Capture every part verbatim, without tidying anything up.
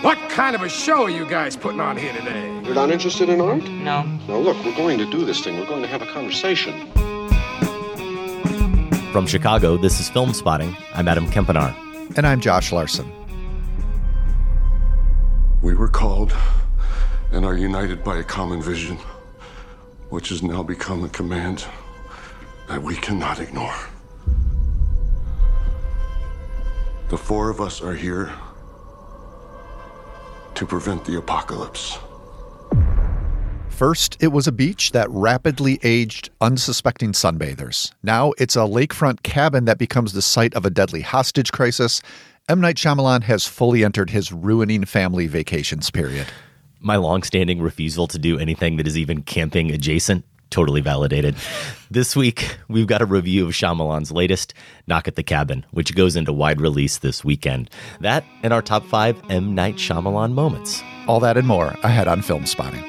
What kind of a show are you guys putting on here today? You're not interested in art? No. Now look, we're going to do this thing. We're going to have a conversation. From Chicago, this is Film Spotting. I'm Adam Kempenaar. And I'm Josh Larson. We were called and are united by a common vision, which has now become a command that we cannot ignore. The four of us are here to prevent the apocalypse. First, it was a beach that rapidly aged unsuspecting sunbathers. Now it's a lakefront cabin that becomes the site of a deadly hostage crisis. M. Night Shyamalan has fully entered his ruining family vacations period. My longstanding refusal to do anything that is even camping adjacent, totally validated. This week, we've got a review of Shyamalan's latest, Knock at the Cabin, which goes into wide release this weekend. That and our top five M. Night Shyamalan moments. All that and more ahead on Film Spotting.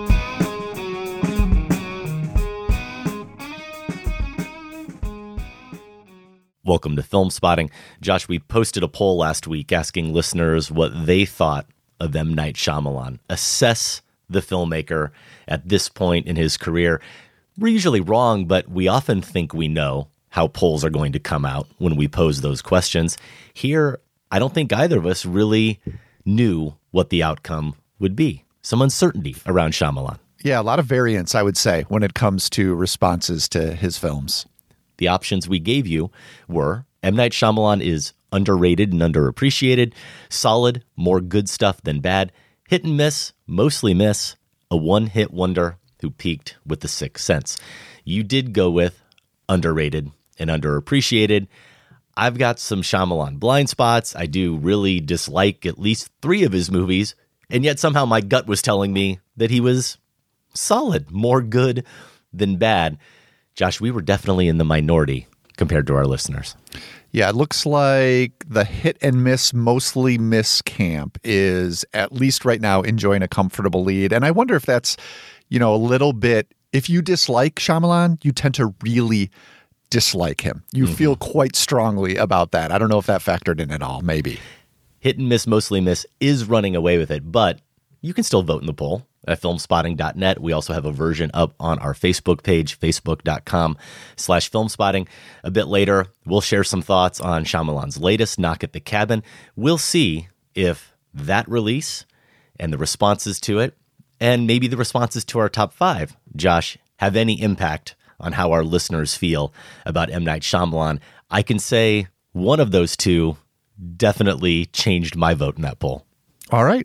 Welcome to Film Spotting. Josh, we posted a poll last week asking listeners what they thought of M. Night Shyamalan. Assess the filmmaker at this point in his career. We're usually wrong, but we often think we know how polls are going to come out when we pose those questions. Here, I don't think either of us really knew what the outcome would be. Some uncertainty around Shyamalan. Yeah, a lot of variance, I would say, when it comes to responses to his films. The options we gave you were M. Night Shyamalan is underrated and underappreciated, solid, more good stuff than bad, hit and miss, mostly miss, a one-hit wonder who peaked with The Sixth Sense. You did go with underrated and underappreciated. I've got some Shyamalan blind spots. I do really dislike at least three of his movies, and yet somehow my gut was telling me that he was solid, more good than bad. Josh, we were definitely in the minority compared to our listeners. Yeah, it looks like the hit and miss, mostly miss camp is at least right now enjoying a comfortable lead. And I wonder if that's, you know, a little bit, if you dislike Shyamalan, you tend to really dislike him. You mm-hmm. feel quite strongly about that. I don't know if that factored in at all, maybe. Hit and miss, mostly miss is running away with it, but you can still vote in the poll at filmspotting dot net. We also have a version up on our Facebook page, facebook.com slash filmspotting. A bit later, we'll share some thoughts on Shyamalan's latest, Knock at the Cabin. We'll see if that release and the responses to it, and maybe the responses to our top five, Josh, have any impact on how our listeners feel about M. Night Shyamalan. I can say one of those two definitely changed my vote in that poll. All right.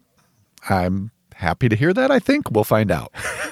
I'm happy to hear that, I think. We'll find out.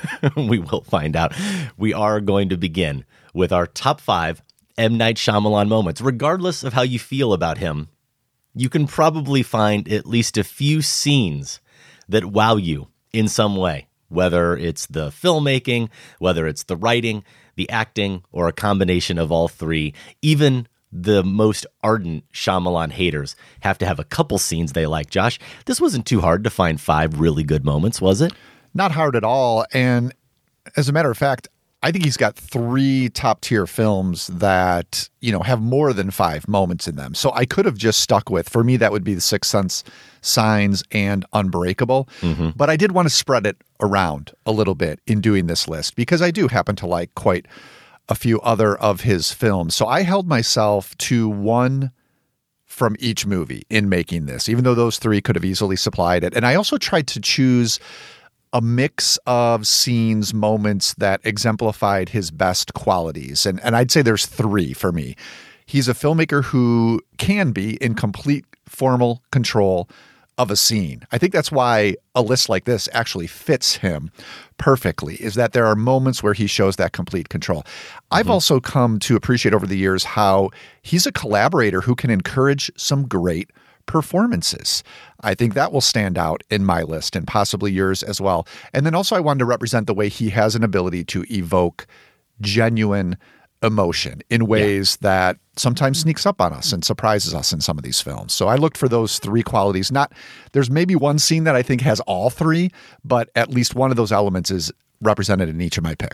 We will find out. We are going to begin with our top five M. Night Shyamalan moments. Regardless of how you feel about him, you can probably find at least a few scenes that wow you in some way, whether it's the filmmaking, whether it's the writing, the acting, or a combination of all three. Even the most ardent Shyamalan haters have to have a couple scenes they like. Josh, this wasn't too hard to find five really good moments, was it? Not hard at all. And as a matter of fact, I think he's got three top-tier films that, you know, have more than five moments in them. So I could have just stuck with, for me, that would be The Sixth Sense, Signs, and Unbreakable. Mm-hmm. But I did want to spread it around a little bit in doing this list because I do happen to like quite a few other of his films. So I held myself to one from each movie in making this, even though those three could have easily supplied it. And I also tried to choose a mix of scenes, moments that exemplified his best qualities. And, and I'd say there's three for me. He's a filmmaker who can be in complete formal control of a scene. I think that's why a list like this actually fits him perfectly, is that there are moments where he shows that complete control. Mm-hmm. I've also come to appreciate over the years how he's a collaborator who can encourage some great performances. I think that will stand out in my list and possibly yours as well. And then also I wanted to represent the way he has an ability to evoke genuine emotion in ways yeah. that sometimes sneaks up on us and surprises us in some of these films. So I looked for those three qualities. Not there's maybe one scene that I think has all three, but at least one of those elements is represented in each of my picks.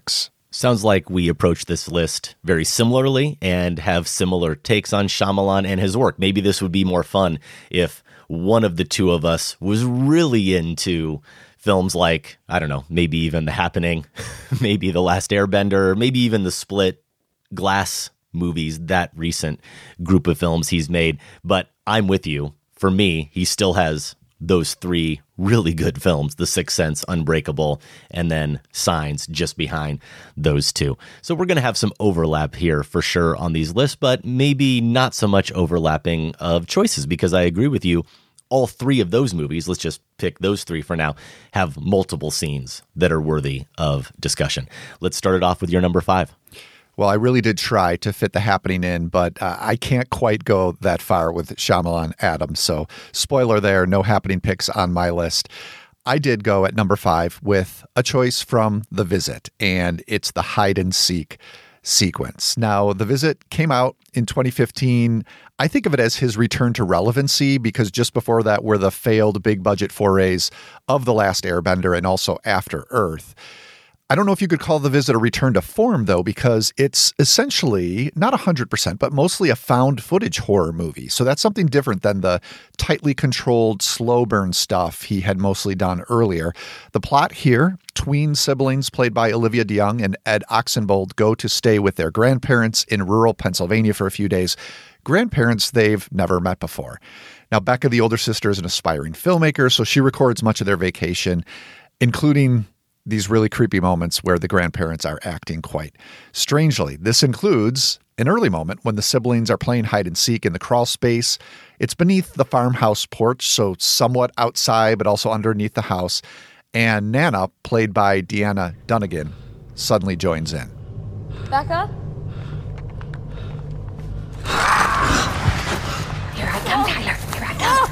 Sounds like we approach this list very similarly and have similar takes on Shyamalan and his work. Maybe this would be more fun if one of the two of us was really into films like, I don't know, maybe even The Happening, maybe The Last Airbender, maybe even the Split, Glass movies, that recent group of films he's made. But I'm with you. For me, he still has those three really good films, The Sixth Sense, Unbreakable, and then Signs just behind those two. So we're going to have some overlap here for sure on these lists, but maybe not so much overlapping of choices, because I agree with you. All three of those movies, let's just pick those three for now, have multiple scenes that are worthy of discussion. Let's start it off with your number five. Well, I really did try to fit The Happening in, but uh, I can't quite go that far with Shyamalan Adams. So spoiler there, no Happening picks on my list. I did go at number five with a choice from The Visit, and it's the hide and seek sequence. Now, The Visit came out in twenty fifteen. I think of it as his return to relevancy, because just before that were the failed big budget forays of The Last Airbender and also After Earth. I don't know if you could call The Visit a return to form, though, because it's essentially not one hundred percent, but mostly a found footage horror movie. So that's something different than the tightly controlled, slow burn stuff he had mostly done earlier. The plot here, tween siblings played by Olivia DeJonge and Ed Oxenbould go to stay with their grandparents in rural Pennsylvania for a few days. Grandparents they've never met before. Now, Becca, the older sister, is an aspiring filmmaker, so she records much of their vacation, including these really creepy moments where the grandparents are acting quite strangely. This includes an early moment when the siblings are playing hide and seek in the crawl space. It's beneath the farmhouse porch, so somewhat outside, but also underneath the house. And Nana, played by Deanna Dunnigan, suddenly joins in. Becca? Here I come, Tyler. Here I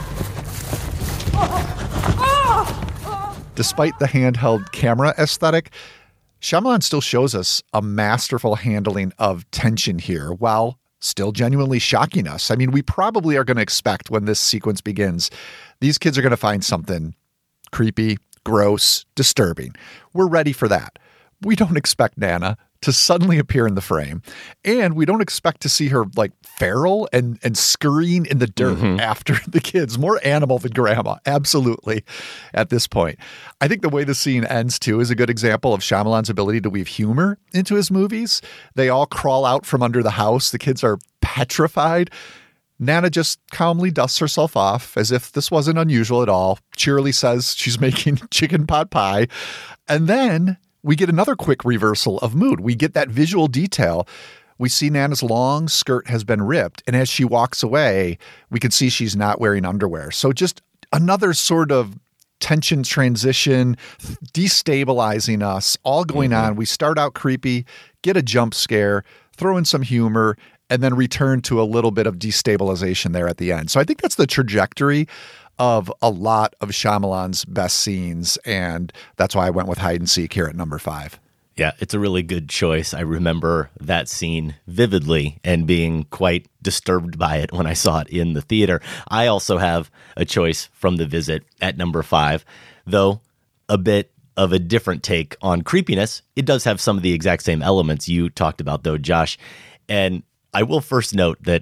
come. Despite the handheld camera aesthetic, Shyamalan still shows us a masterful handling of tension here while still genuinely shocking us. I mean, we probably are going to expect when this sequence begins, these kids are going to find something creepy, gross, disturbing. We're ready for that. We don't expect Nana to suddenly appear in the frame, and we don't expect to see her like feral and, and scurrying in the dirt mm-hmm. after the kids. More animal than grandma, absolutely, at this point. I think the way the scene ends, too, is a good example of Shyamalan's ability to weave humor into his movies. They all crawl out from under the house. The kids are petrified. Nana just calmly dusts herself off as if this wasn't unusual at all, cheerily says she's making chicken pot pie, and then we get another quick reversal of mood. We get that visual detail. We see Nana's long skirt has been ripped, and as she walks away, we can see she's not wearing underwear. So just another sort of tension transition, destabilizing us, all going mm-hmm. on. We start out creepy, get a jump scare, throw in some humor, and then return to a little bit of destabilization there at the end. So I think that's the trajectory of a lot of Shyamalan's best scenes, and that's why I went with hide and seek here at number five. Yeah, it's a really good choice. I remember that scene vividly and being quite disturbed by it when I saw it in the theater. I also have a choice from The Visit at number five, though a bit of a different take on creepiness. It does have some of the exact same elements you talked about, though, Josh. And I will first note that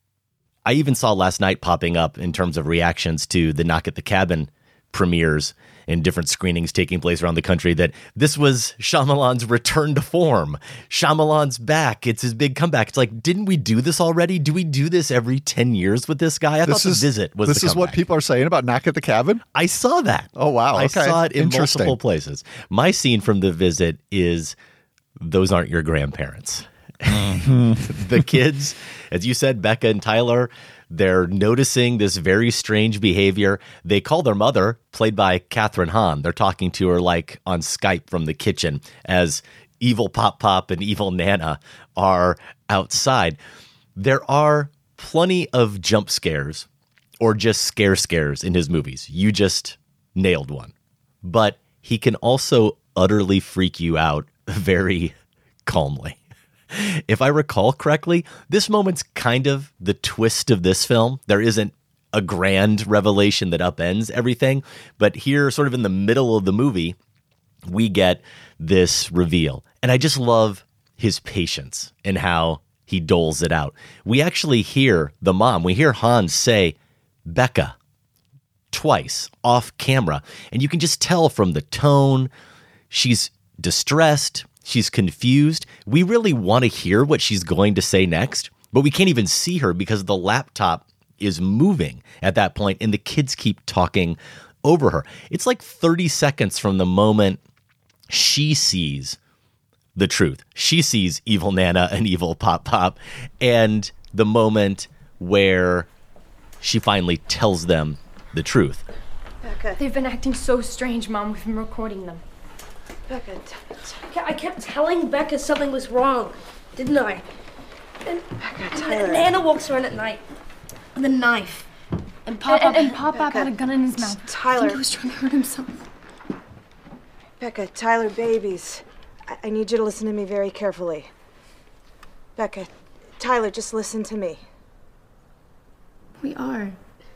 I even saw last night popping up in terms of reactions to the Knock at the Cabin premieres and different screenings taking place around the country that this was Shyamalan's return to form. Shyamalan's back. It's his big comeback. It's like, didn't we do this already? Do we do this every ten years with this guy? I this thought is, The Visit was This the is what people are saying about Knock at the Cabin? I saw that. Oh, wow. I okay. saw it in multiple places. My scene from The Visit is those aren't your grandparents. The kids, as you said, Becca and Tyler, they're noticing this very strange behavior. They call their mother, played by Catherine Hahn. They're talking to her like on Skype from the kitchen as evil Pop Pop and evil Nana are outside. There are plenty of jump scares or just scare scares in his movies. You just nailed one. But he can also utterly freak you out very calmly. If I recall correctly, this moment's kind of the twist of this film. There isn't a grand revelation that upends everything, but here, sort of in the middle of the movie, we get this reveal. And I just love his patience and how he doles it out. We actually hear the mom, we hear Hans say, Becca, twice off camera. And you can just tell from the tone, she's distressed, she's confused. We really want to hear what she's going to say next, but we can't even see her because the laptop is moving at that point and the kids keep talking over her. It's like thirty seconds from the moment she sees the truth. She sees evil Nana and evil Pop Pop, and the moment where she finally tells them the truth. Becca. They've been acting so strange, Mom. We've been recording them. Becca, t- t- I kept telling Becca something was wrong, didn't I? And, Becca, Tyler. And Nana walks around at night with a knife. And Pop Pop and, and Pop Pop had a gun in his mouth. Tyler. I think he was trying to hurt himself. Becca, Tyler, babies. I-, I need you to listen to me very carefully. Becca, Tyler, just listen to me. We are.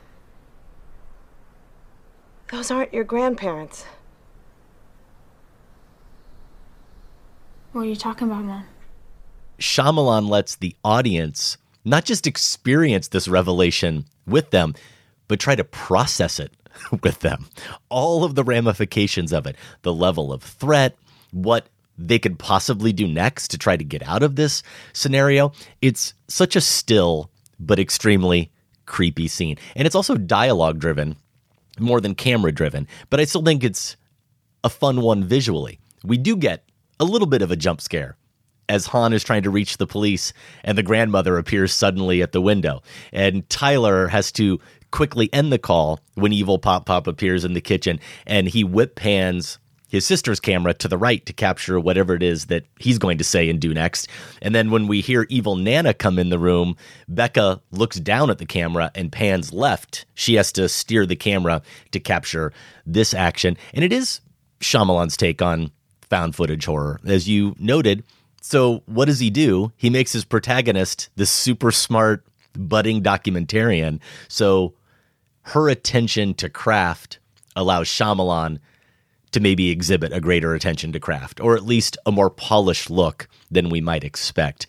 Those aren't your grandparents. What are you talking about, Mom? Shyamalan lets the audience not just experience this revelation with them, but try to process it with them. All of the ramifications of it, the level of threat, what they could possibly do next to try to get out of this scenario. It's such a still but extremely creepy scene. And it's also dialogue driven more than camera driven, but I still think it's a fun one visually. We do get a little bit of a jump scare as Han is trying to reach the police and the grandmother appears suddenly at the window. And Tyler has to quickly end the call when evil Pop Pop appears in the kitchen, and he whip pans his sister's camera to the right to capture whatever it is that he's going to say and do next. And then when we hear evil Nana come in the room, Becca looks down at the camera and pans left. She has to steer the camera to capture this action. And it is Shyamalan's take on found footage horror, as you noted. So what does he do? He makes his protagonist this super smart, budding documentarian. So her attention to craft allows Shyamalan to maybe exhibit a greater attention to craft, or at least a more polished look than we might expect.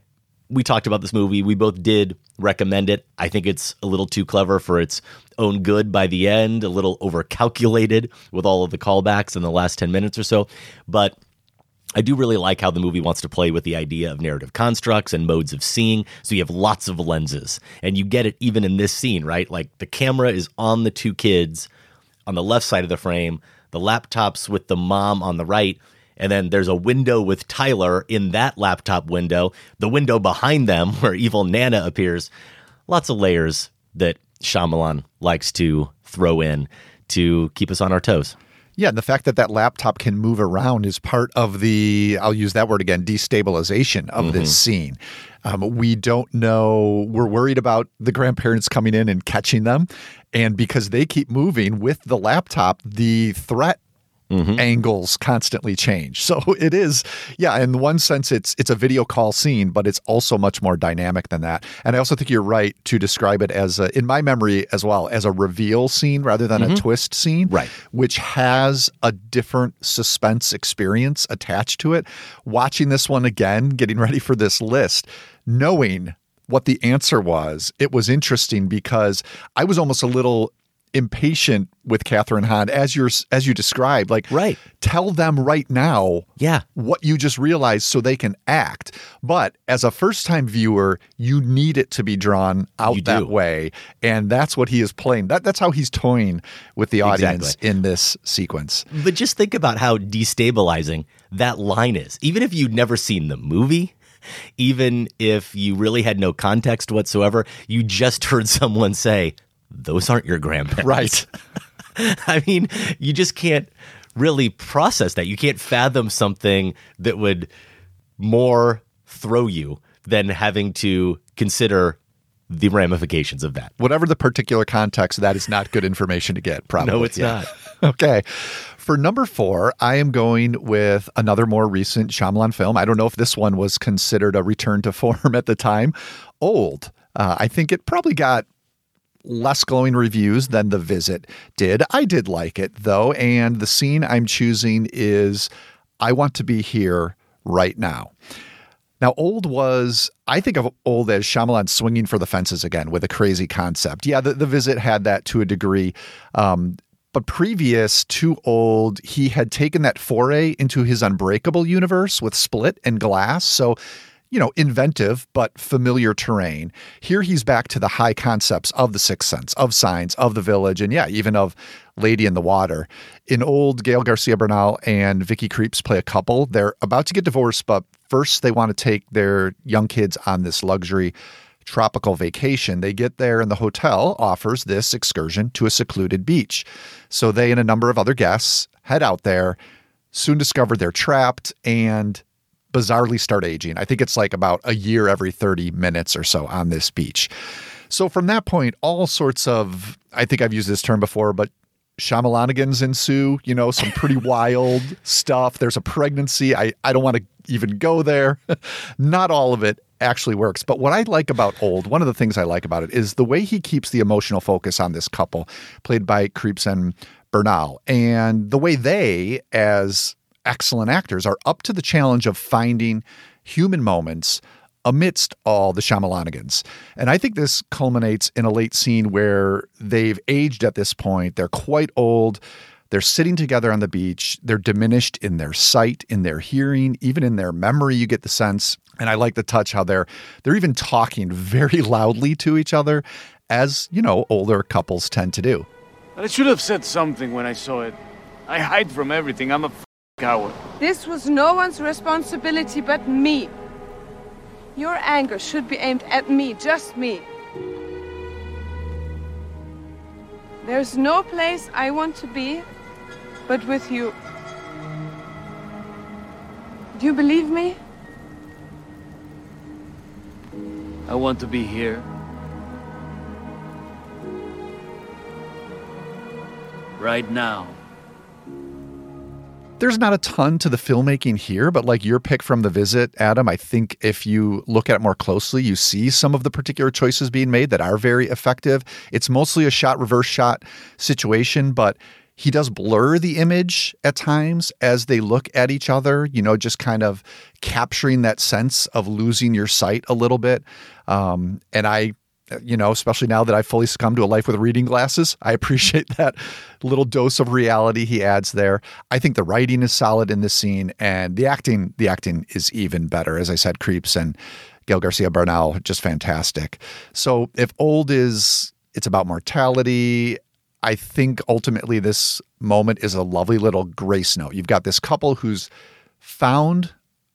We talked about this movie. We both did recommend it. I think it's a little too clever for its own good by the end, a little overcalculated with all of the callbacks in the last ten minutes or so. But I do really like how the movie wants to play with the idea of narrative constructs and modes of seeing. So you have lots of lenses, and you get it even in this scene, right? Like the camera is on the two kids on the left side of the frame, the laptop's with the mom on the right, and then there's a window with Tyler in that laptop window, the window behind them where evil Nana appears. Lots of layers that Shyamalan likes to throw in to keep us on our toes. Yeah, and the fact that that laptop can move around is part of the, I'll use that word again, destabilization of mm-hmm. this scene. Um, we don't know, we're worried about the grandparents coming in and catching them. And because they keep moving with the laptop, the threat mm-hmm. angles constantly change. So it is, yeah, in one sense, it's it's a video call scene, but it's also much more dynamic than that. And I also think you're right to describe it as, a, in my memory as well, as a reveal scene rather than mm-hmm. a twist scene, right? Which has a different suspense experience attached to it. Watching this one again, getting ready for this list, knowing what the answer was, it was interesting because I was almost a little impatient with Kathryn Hahn as you're as you described. Like, right. Tell them right now yeah. what you just realized so they can act. But as a first-time viewer, you need it to be drawn out you that do. way. And that's what he is playing. That, that's how he's toying with the audience exactly. in this sequence. But just think about how destabilizing that line is. Even if you'd never seen the movie, even if you really had no context whatsoever, you just heard someone say, those aren't your grandparents. Right. I mean, you just can't really process that. You can't fathom something that would more throw you than having to consider the ramifications of that. Whatever the particular context, that is not good information to get, probably. No, it's yeah. not. Okay. For number four, I am going with another more recent Shyamalan film. I don't know if this one was considered a return to form at the time. Old. Uh, I think it probably got less glowing reviews than The Visit did. I did like it, though, and the scene I'm choosing is I Want to Be Here Right Now. Now, Old was, I think of Old as Shyamalan swinging for the fences again with a crazy concept. Yeah, the, the Visit had that to a degree. Um, but previous to Old, he had taken that foray into his Unbreakable universe with Split and Glass. So, you know, inventive, but familiar terrain. Here he's back to the high concepts of The Sixth Sense, of Signs, of The Village, and yeah, even of Lady in the Water. In Old, Gael Garcia Bernal and Vicky Krieps play a couple. They're about to get divorced, but first they want to take their young kids on this luxury tropical vacation. They get there and the hotel offers this excursion to a secluded beach. So they and a number of other guests head out there, soon discover they're trapped, and bizarrely start aging. I think it's like about a year every thirty minutes or so on this beach. So from that point, all sorts of, I think I've used this term before, but Shyamalanigans ensue, you know, some pretty wild stuff. There's a pregnancy. I, I don't want to even go there. Not all of it actually works. But what I like about Old, one of the things I like about it is the way he keeps the emotional focus on this couple, played by Krieps and Bernal, and the way they, as excellent actors, are up to the challenge of finding human moments amidst all the Shyamalanigans. And I think this culminates in a late scene where they've aged at this point. They're quite old. They're sitting together on the beach. They're diminished in their sight, in their hearing, even in their memory, you get the sense. And I like the touch how they're they're even talking very loudly to each other, as, you know, older couples tend to do. But I should have said something when I saw it. I hide from everything. I'm a f- coward. This was no one's responsibility but me. Your anger should be aimed at me, just me. There's no place I want to be but with you. Do you believe me? I want to be here. Right now. There's not a ton to the filmmaking here, but like your pick from The Visit, Adam, I think if you look at it more closely, you see some of the particular choices being made that are very effective. It's mostly a shot, reverse shot situation, but he does blur the image at times as they look at each other, you know, just kind of capturing that sense of losing your sight a little bit. Um, and I, you know, especially now that I've fully succumbed to a life with reading glasses, I appreciate that little dose of reality he adds there. I think the writing is solid in this scene, and the acting, the acting is even better. As I said, Krieps and Gael Garcia Bernal, just fantastic. So if Old is, it's about mortality, I think ultimately this moment is a lovely little grace note. You've got this couple who's found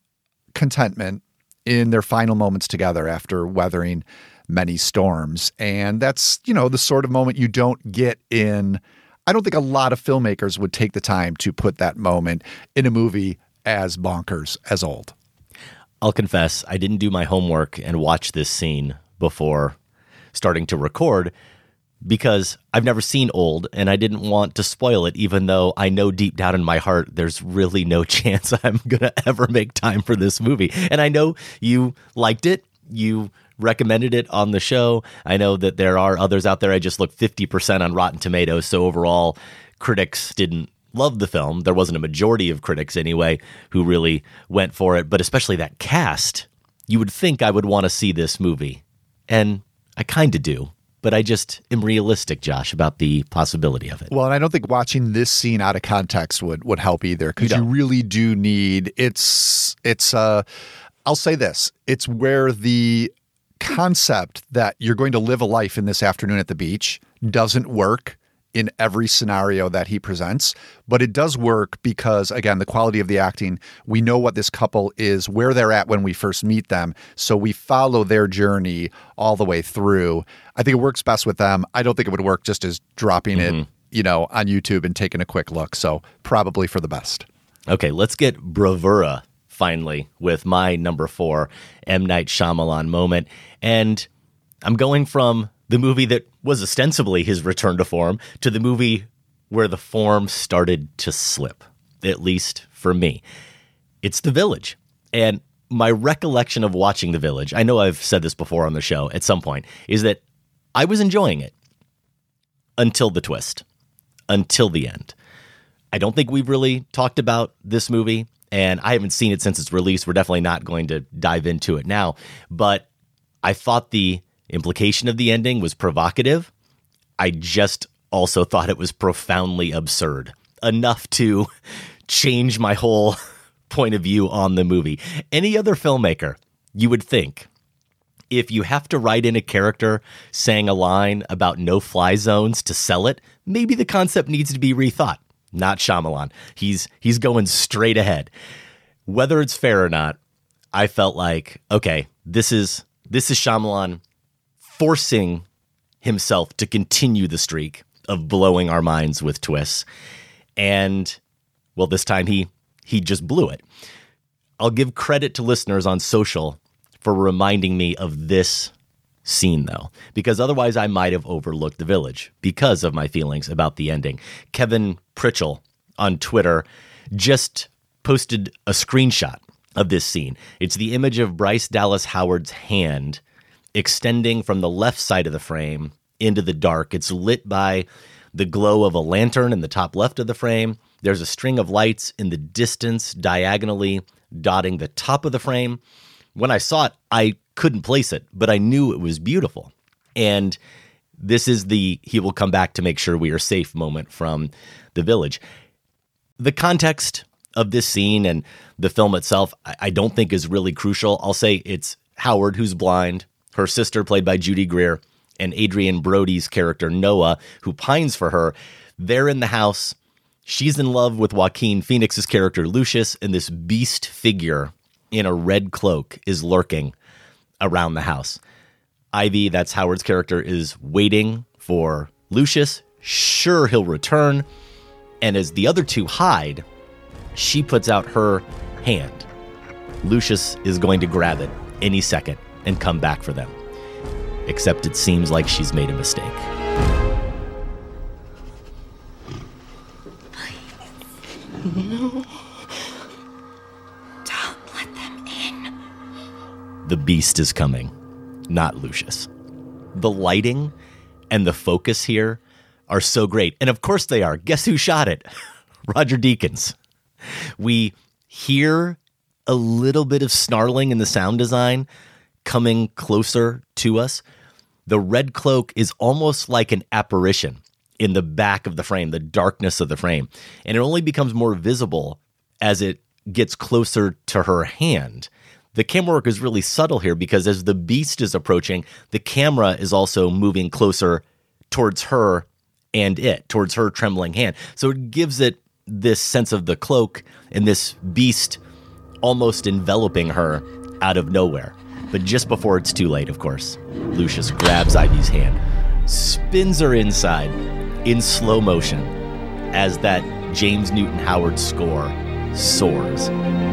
contentment in their final moments together after weathering many storms. And that's, you know, the sort of moment you don't get in, I don't think a lot of filmmakers would take the time to put that moment in a movie as bonkers as Old. I'll confess, I didn't do my homework and watch this scene before starting to record because I've never seen Old and I didn't want to spoil it, even though I know deep down in my heart there's really no chance I'm going to ever make time for this movie. And I know you liked it. You recommended it on the show. I know that there are others out there. I just looked fifty percent on Rotten Tomatoes. So overall, critics didn't love the film. There wasn't a majority of critics anyway who really went for it. But especially that cast, you would think I would want to see this movie. And I kind of do. But I just am realistic, Josh, about the possibility of it. Well, and I don't think watching this scene out of context would, would help either, because you, you really do need, it's, it's, uh, I'll say this, it's where the concept that you're going to live a life in this afternoon at the beach doesn't work in every scenario that he presents, but it does work because, again, the quality of the acting, we know what this couple is, where they're at when we first meet them, so we follow their journey all the way through. I think it works best with them. I don't think it would work just as dropping mm-hmm. it, you know, on YouTube and taking a quick look, so probably for the best. Okay, let's get bravura finally with my number four M. Night Shyamalan moment, and I'm going from the movie that was ostensibly his return to form to the movie where the form started to slip, at least for me. It's The Village. And my recollection of watching The Village, I know I've said this before on the show at some point, is that I was enjoying it. until the twist, until the end. I don't think we've really talked about this movie, and I haven't seen it since its release. We're definitely not going to dive into it now, but I thought the implication of the ending was provocative. I just also thought it was profoundly absurd, enough to change my whole point of view on the movie. Any other filmmaker, you would think, if you have to write in a character saying a line about no-fly zones to sell it, maybe the concept needs to be rethought. Not Shyamalan. He's he's going straight ahead. Whether it's fair or not, I felt like, okay, this is this is Shyamalan forcing himself to continue the streak of blowing our minds with twists. And, well, this time he he just blew it. I'll give credit to listeners on social for reminding me of this scene, though, because otherwise I might have overlooked The Village because of my feelings about the ending. Kevin Pritchell on Twitter just posted a screenshot of this scene. It's the image of Bryce Dallas Howard's hand extending from the left side of the frame into the dark. It's lit by the glow of a lantern in the top left of the frame. There's a string of lights in the distance diagonally dotting the top of the frame. When I saw it, I couldn't place it, but I knew it was beautiful. And this is the he will come back to make sure we are safe moment from The Village. The context of this scene and the film itself, I don't think is really crucial. I'll say it's Howard, who's blind, her sister, played by Judy Greer, and Adrian Brody's character, Noah, who pines for her. They're in the house. She's in love with Joaquin Phoenix's character, Lucius, and this beast figure in a red cloak is lurking around the house. Ivy, that's Howard's character, is waiting for Lucius. Sure, he'll return. And as the other two hide, she puts out her hand. Lucius is going to grab it any second and come back for them. Except it seems like she's made a mistake. No. Don't let them in. The beast is coming, not Lucius. The lighting and the focus here are so great. And of course they are. Guess who shot it? Roger Deakins. We hear a little bit of snarling in the sound design coming closer to us. The red cloak is almost like an apparition in the back of the frame, the darkness of the frame. And it only becomes more visible as it gets closer to her hand. The camera work is really subtle here because as the beast is approaching, the camera is also moving closer towards her and it, towards her trembling hand. So it gives it this sense of the cloak and this beast almost enveloping her out of nowhere. But just before it's too late, of course, Lucius grabs Ivy's hand, spins her inside in slow motion as that James Newton Howard score soars.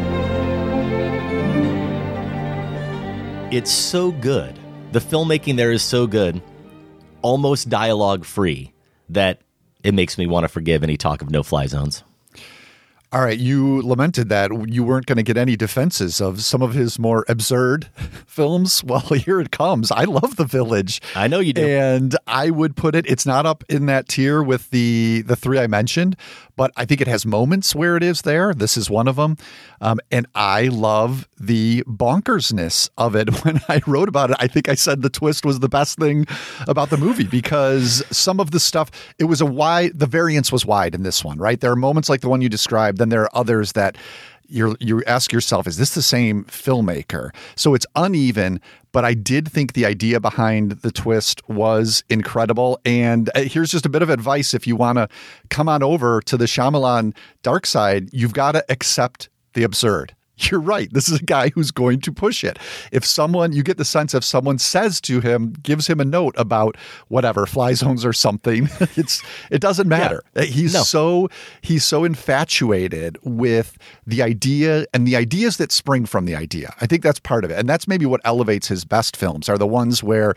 It's so good. The filmmaking there is so good, almost dialogue free, that it makes me want to forgive any talk of no-fly zones. All right, you lamented that you weren't going to get any defenses of some of his more absurd films. Well, here it comes. I love The Village. I know you do. And I would put it, it's not up in that tier with the, the three I mentioned, but I think it has moments where it is there. This is one of them. Um, and I love the bonkersness of it. When I wrote about it, I think I said the twist was the best thing about the movie because some of the stuff, it was a wide, the variance was wide in this one, right? There are moments like the one you described. Then there are others that you you ask yourself, is this the same filmmaker? So it's uneven, but I did think the idea behind the twist was incredible. And here's just a bit of advice. If you want to come on over to the Shyamalan dark side, you've got to accept the absurd. You're right. This is a guy who's going to push it. If someone, you get the sense if someone says to him, gives him a note about whatever, fly zones or something, it's it doesn't matter. Yeah. He's no. so he's so infatuated with the idea and the ideas that spring from the idea. I think that's part of it. And that's maybe what elevates his best films are the ones where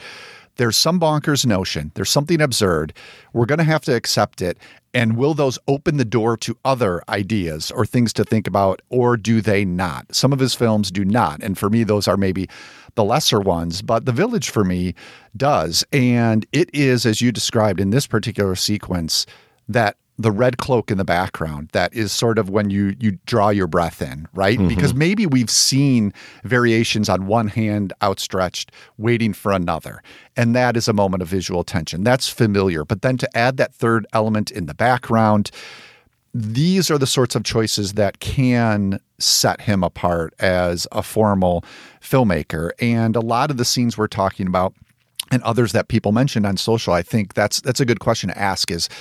there's some bonkers notion, there's something absurd. We're going to have to accept it. And will those open the door to other ideas or things to think about, or do they not? Some of his films do not. And for me, those are maybe the lesser ones. But The Village, for me, does. And it is, as you described in this particular sequence, that the red cloak in the background, that is sort of when you you draw your breath in, right? Mm-hmm. Because maybe we've seen variations on one hand outstretched, waiting for another. And that is a moment of visual tension. That's familiar. But then to add that third element in the background, these are the sorts of choices that can set him apart as a formal filmmaker. And a lot of the scenes we're talking about and others that people mentioned on social, I think that's that's a good question to ask is,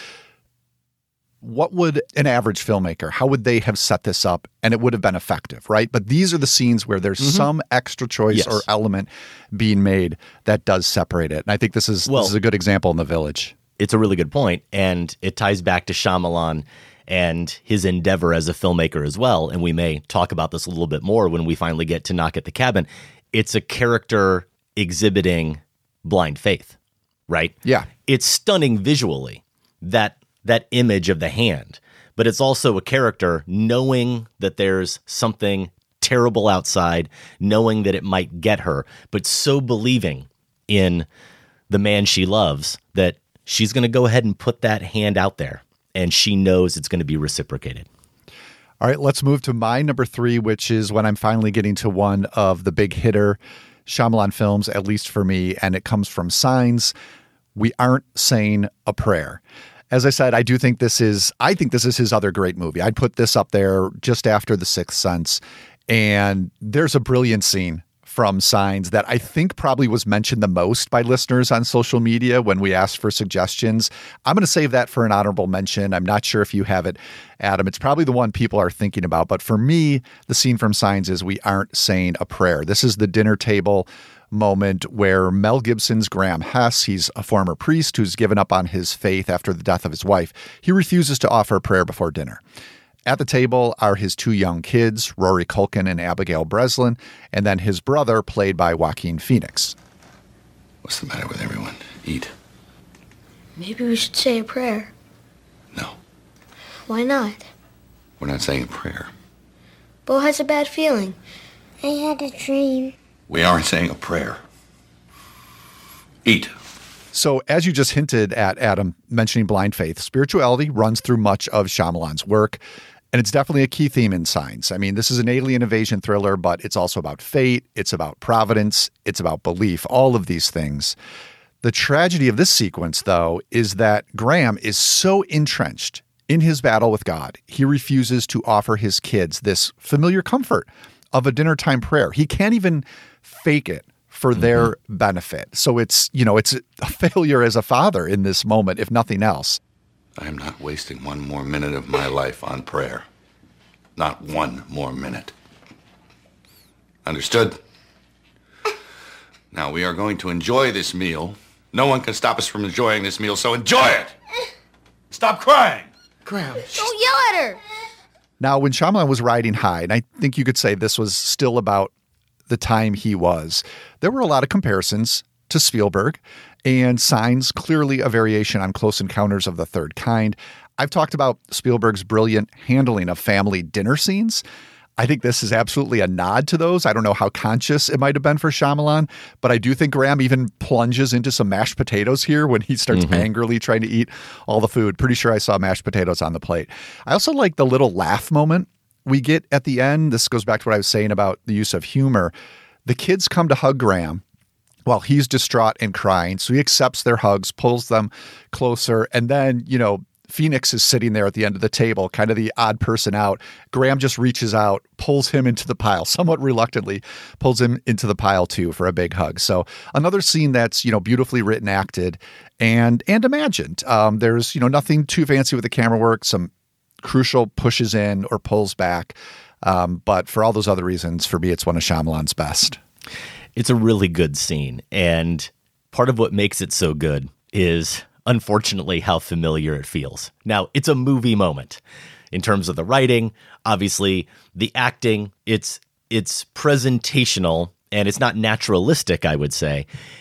what would an average filmmaker, how would they have set this up and it would have been effective, right? But these are the scenes where there's mm-hmm. some extra choice yes. or element being made that does separate it. And I think this is well, this is a good example in The Village. It's a really good point, and it ties back to Shyamalan and his endeavor as a filmmaker as well. And we may talk about this a little bit more when we finally get to Knock at the Cabin. It's a character exhibiting blind faith, right? Yeah. It's stunning visually, that that image of the hand, but it's also a character knowing that there's something terrible outside, knowing that it might get her, but so believing in the man she loves that she's going to go ahead and put that hand out there, and she knows it's going to be reciprocated. All right, let's move to my number three, which is when I'm finally getting to one of the big hitter Shyamalan films, at least for me, and it comes from Signs. We Aren't Saying a Prayer. As I said, I do think this is, I think this is his other great movie. I'd put this up there just after The Sixth Sense. And there's a brilliant scene from Signs that I think probably was mentioned the most by listeners on social media when we asked for suggestions. I'm going to save that for an honorable mention. I'm not sure if you have it, Adam. It's probably the one people are thinking about. But for me, the scene from Signs is We Aren't Saying a Prayer. This is the dinner table moment where Mel Gibson's Graham Hess, he's a former priest who's given up on his faith after the death of his wife. He refuses to offer a prayer before dinner. At the table are his two young kids, Rory Culkin and Abigail Breslin, and then his brother, played by Joaquin Phoenix. What's the matter with everyone? Eat. Maybe we should say a prayer. No. Why not? We're not saying a prayer. Bo has a bad feeling. I had a dream. We aren't saying a prayer. Eat. So as you just hinted at, Adam, mentioning blind faith, spirituality runs through much of Shyamalan's work, and it's definitely a key theme in Signs. I mean, this is an alien invasion thriller, but it's also about fate, it's about providence, it's about belief, all of these things. The tragedy of this sequence, though, is that Graham is so entrenched in his battle with God, he refuses to offer his kids this familiar comfort of a dinner time prayer. He can't even fake it for mm-hmm. their benefit. So it's, you know, it's a failure as a father in this moment, if nothing else. I am not wasting one more minute of my life on prayer. Not one more minute. Understood? Now we are going to enjoy this meal. No one can stop us from enjoying this meal, so enjoy it! Stop crying! Graham. Don't yell at her! Now, when Shyamalan was riding high, and I think you could say this was still about the time he was, there were a lot of comparisons to Spielberg, and Signs, clearly a variation on Close Encounters of the Third Kind. I've talked about Spielberg's brilliant handling of family dinner scenes. I think this is absolutely a nod to those. I don't know how conscious it might have been for Shyamalan, but I do think Graham even plunges into some mashed potatoes here when he starts mm-hmm. angrily trying to eat all the food. Pretty sure I saw mashed potatoes on the plate. I also like the little laugh moment we get at the end. This goes back to what I was saying about the use of humor. The kids come to hug Graham while he's distraught and crying. So he accepts their hugs, pulls them closer, and then, you know, Phoenix is sitting there at the end of the table, kind of the odd person out. Graham just reaches out, pulls him into the pile, somewhat reluctantly, pulls him into the pile too for a big hug. So another scene that's, you know, beautifully written, acted, and and imagined. Um, there's, you know, nothing too fancy with the camera work, some crucial pushes in or pulls back. Um, but for all those other reasons, for me, it's one of Shyamalan's best. It's a really good scene. And part of what makes it so good is, unfortunately, how familiar it feels. Now, it's a movie moment in terms of the writing, obviously the acting, it's it's presentational and it's not naturalistic, I would say.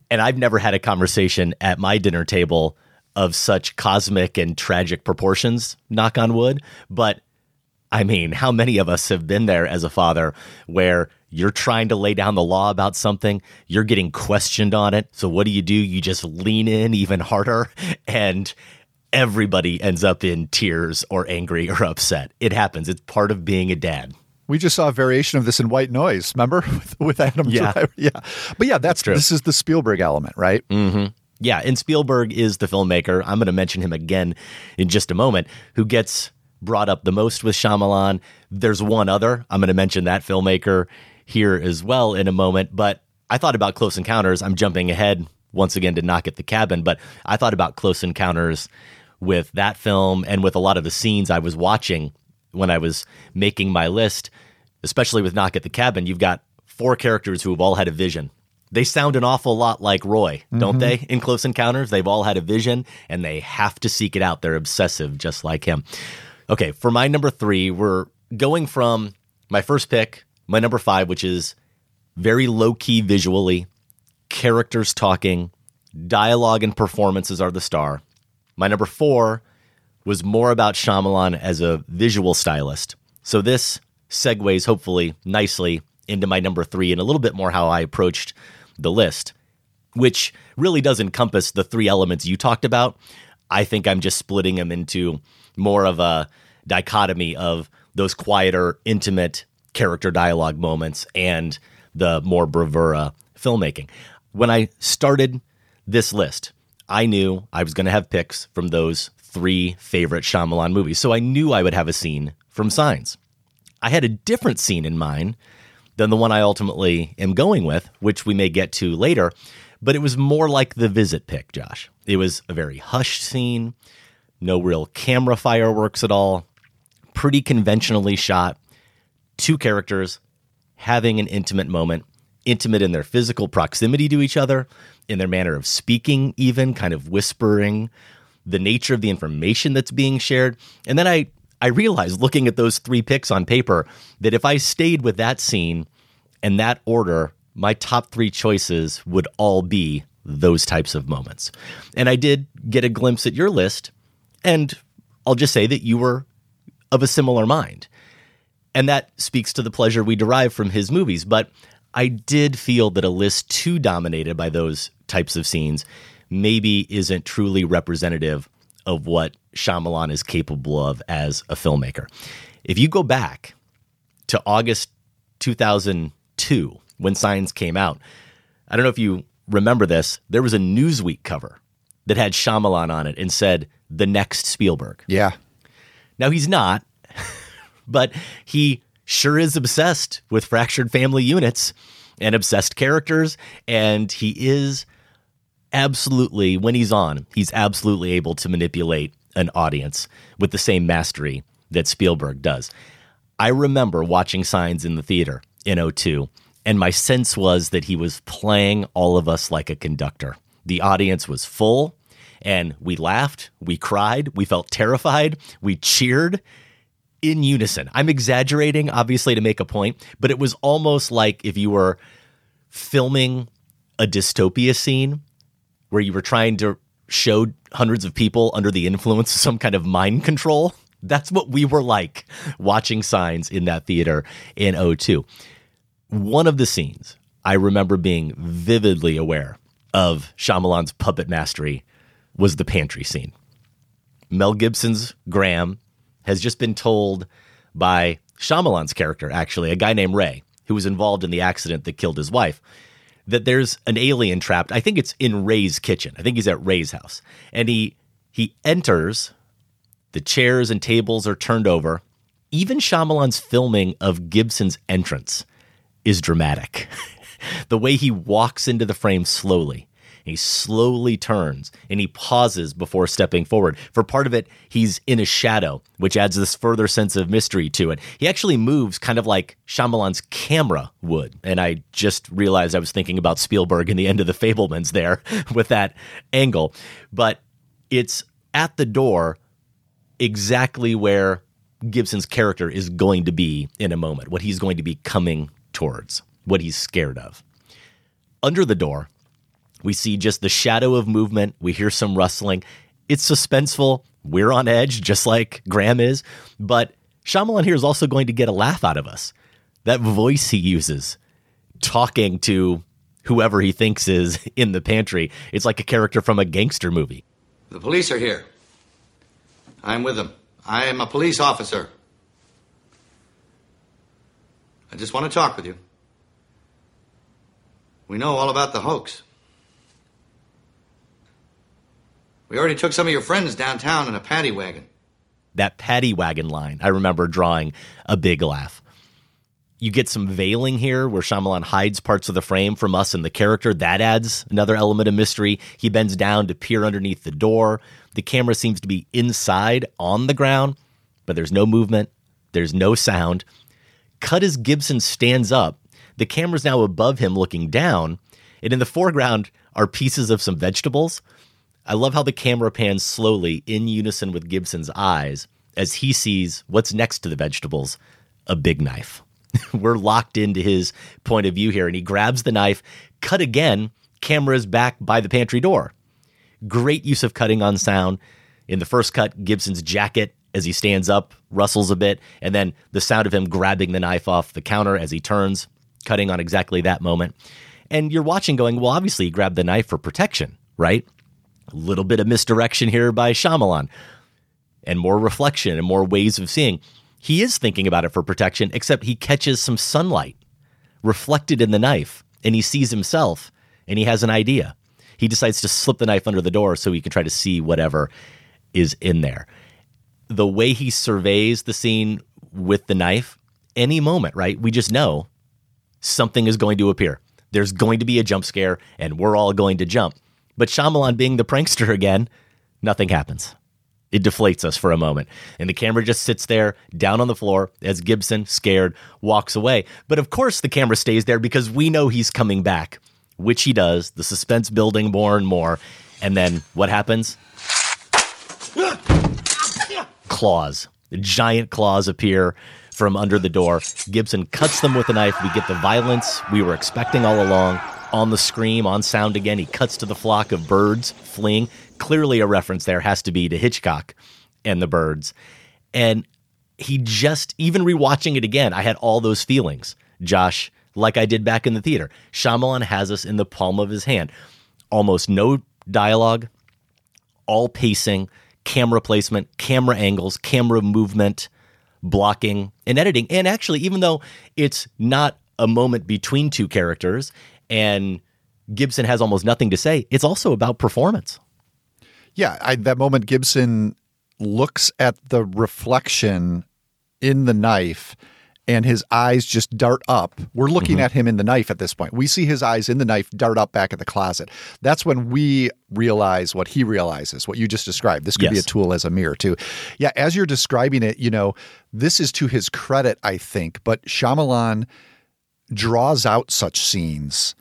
And I've never had a conversation at my dinner table of such cosmic and tragic proportions, knock on wood. But I mean, how many of us have been there as a father where you're trying to lay down the law about something, you're getting questioned on it. So what do you do? You just lean in even harder, and everybody ends up in tears or angry or upset. It happens. It's part of being a dad. We just saw a variation of this in White Noise, remember? with, with Adam Yeah. Driver. Yeah. But yeah, that's, That's true. this is the Spielberg element, right? Mm-hmm. Yeah, and Spielberg is the filmmaker. I'm going to mention him again in just a moment, who gets brought up the most with Shyamalan. There's one other. I'm going to mention that filmmaker here as well in a moment. But I thought about Close Encounters. I'm jumping ahead once again to Knock at the Cabin, but I thought about Close Encounters with that film and with a lot of the scenes I was watching when I was making my list, especially with Knock at the Cabin. You've got four characters who have all had a vision. They sound an awful lot like Roy, don't Mhm. they? In Close Encounters, they've all had a vision and they have to seek it out. They're obsessive, just like him. Okay, for my number three, we're going from my first pick, my number five, which is very low-key visually, characters talking, dialogue and performances are the star. My number four was more about Shyamalan as a visual stylist. So this segues hopefully nicely into my number three and a little bit more how I approached the list, which really does encompass the three elements you talked about. I think I'm just splitting them into more of a dichotomy of those quieter, intimate character dialogue moments and the more bravura filmmaking. When I started this list, I knew I was going to have picks from those three favorite Shyamalan movies. So I knew I would have a scene from Signs. I had a different scene in mind than the one I ultimately am going with, which we may get to later, but it was more like the Visit pick, Josh. It was a very hushed scene, no real camera fireworks at all, pretty conventionally shot, two characters having an intimate moment, intimate in their physical proximity to each other, in their manner of speaking even, kind of whispering, the nature of the information that's being shared. And then I, I realized, looking at those three picks on paper, that if I stayed with that scene and that order, my top three choices would all be those types of moments. And I did get a glimpse at your list, and I'll just say that you were of a similar mind. And that speaks to the pleasure we derive from his movies. But I did feel that a list too dominated by those types of scenes maybe isn't truly representative of what Shyamalan is capable of as a filmmaker. If you go back to August two thousand two, when Signs came out, I don't know if you remember this, there was a Newsweek cover that had Shyamalan on it and said, "The next Spielberg." Yeah. Now, he's not, but he sure is obsessed with fractured family units and obsessed characters, and he is absolutely, when he's on, he's absolutely able to manipulate an audience with the same mastery that Spielberg does. I remember watching Signs in the theater in oh two, and my sense was that he was playing all of us like a conductor. The audience was full, and we laughed, we cried, we felt terrified, we cheered in unison. I'm exaggerating, obviously, to make a point, but it was almost like if you were filming a dystopia scene where you were trying to show hundreds of people under the influence of some kind of mind control. That's what we were like watching Signs in that theater in oh two. One of the scenes I remember being vividly aware of Shyamalan's puppet mastery was the pantry scene. Mel Gibson's Graham has just been told by Shyamalan's character, actually, a guy named Ray, who was involved in the accident that killed his wife, that there's an alien trapped. I think it's in Ray's kitchen. I think he's at Ray's house. And he he enters, the chairs and tables are turned over. Even Shyamalan's filming of Gibson's entrance is dramatic. The way he walks into the frame slowly, he slowly turns and he pauses before stepping forward. For part of it, he's in a shadow, which adds this further sense of mystery to it. He actually moves kind of like Shyamalan's camera would. And I just realized I was thinking about Spielberg in the end of The Fabelmans there with that angle. But it's at the door exactly where Gibson's character is going to be in a moment, what he's going to be coming towards, what he's scared of. Under the door, We see just the shadow of movement. We hear some rustling. It's suspenseful. We're on edge, just like Graham is. But Shyamalan here is also going to get a laugh out of us. That voice he uses, talking to whoever he thinks is in the pantry. It's like a character from a gangster movie. The police are here. I'm with them. I am a police officer. I just want to talk with you. We know all about the hoax. We already took some of your friends downtown in a paddy wagon. That paddy wagon line, I remember drawing a big laugh. You get some veiling here where Shyamalan hides parts of the frame from us and the character. That adds another element of mystery. He bends down to peer underneath the door. The camera seems to be inside on the ground, but there's no movement. There's no sound. Cut as Gibson stands up. The camera's now above him looking down, and in the foreground are pieces of some vegetables. I love how the camera pans slowly in unison with Gibson's eyes as he sees what's next to the vegetables, a big knife. We're locked into his point of view here, and he grabs the knife. Cut again, camera's back by the pantry door. Great use of cutting on sound. In the first cut, Gibson's jacket, as he stands up, rustles a bit, and then the sound of him grabbing the knife off the counter as he turns, cutting on exactly that moment. And you're watching going, well, obviously he grabbed the knife for protection, right? A little bit of misdirection here by Shyamalan, and more reflection and more ways of seeing. He is thinking about it for protection, except he catches some sunlight reflected in the knife, and he sees himself, and he has an idea. He decides to slip the knife under the door so he can try to see whatever is in there. The way he surveys the scene with the knife, any moment, right? We just know something is going to appear. There's going to be a jump scare, and we're all going to jump. But Shyamalan being the prankster again, nothing happens. It deflates us for a moment. And the camera just sits there down on the floor as Gibson, scared, walks away. But of course the camera stays there because we know he's coming back, which he does, the suspense building more and more. And then what happens? Claws. The giant claws appear from under the door. Gibson cuts them with a knife. We get the violence we were expecting all along. On the scream, on sound again, he cuts to the flock of birds fleeing. Clearly a reference there has to be to Hitchcock and the birds. And he just, even rewatching it again, I had all those feelings, Josh, like I did back in the theater. Shyamalan has us in the palm of his hand. Almost no dialogue, all pacing, camera placement, camera angles, camera movement, blocking, and editing. And actually, even though it's not a moment between two characters, and Gibson has almost nothing to say, it's also about performance. Yeah, I, that moment Gibson looks at the reflection in the knife and his eyes just dart up. We're looking mm-hmm. at him in the knife at this point. We see his eyes in the knife dart up back at the closet. That's when we realize what he realizes, what you just described. This could yes. be a tool as a mirror too. Yeah, as you're describing it, you know, this is to his credit, I think, but Shyamalan draws out such scenes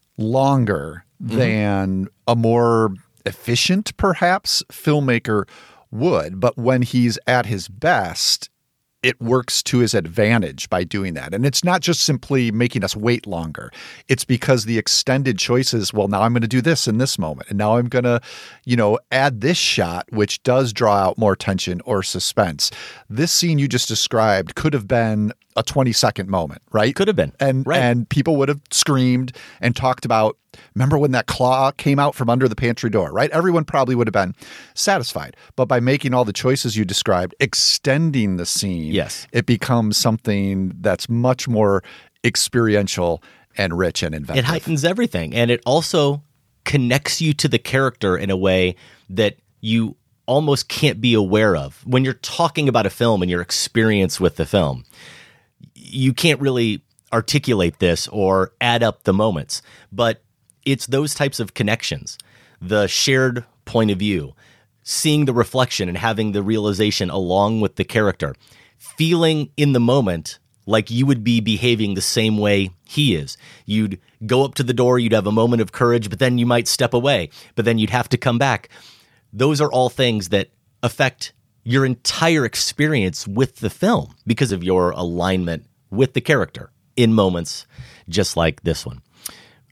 longer mm-hmm. than a more efficient, perhaps, filmmaker would. But when he's at his best, it works to his advantage by doing that. And it's not just simply making us wait longer. It's because the extended choices, well, now I'm going to do this in this moment. And now I'm going to, you know, add this shot, which does draw out more tension or suspense. This scene you just described could have been a twenty second moment, right? Could have been. And, right. and people would have screamed and talked about, remember when that claw came out from under the pantry door, right? Everyone probably would have been satisfied. But by making all the choices you described, extending the scene, yes. it becomes something that's much more experiential and rich and inventive. It heightens everything. And it also connects you to the character in a way that you almost can't be aware of. When you're talking about a film and your experience with the film, you can't really articulate this or add up the moments, but it's those types of connections, the shared point of view, seeing the reflection and having the realization along with the character, feeling in the moment like you would be behaving the same way he is. You'd go up to the door, you'd have a moment of courage, but then you might step away, but then you'd have to come back. Those are all things that affect your entire experience with the film because of your alignment with the character in moments just like this one.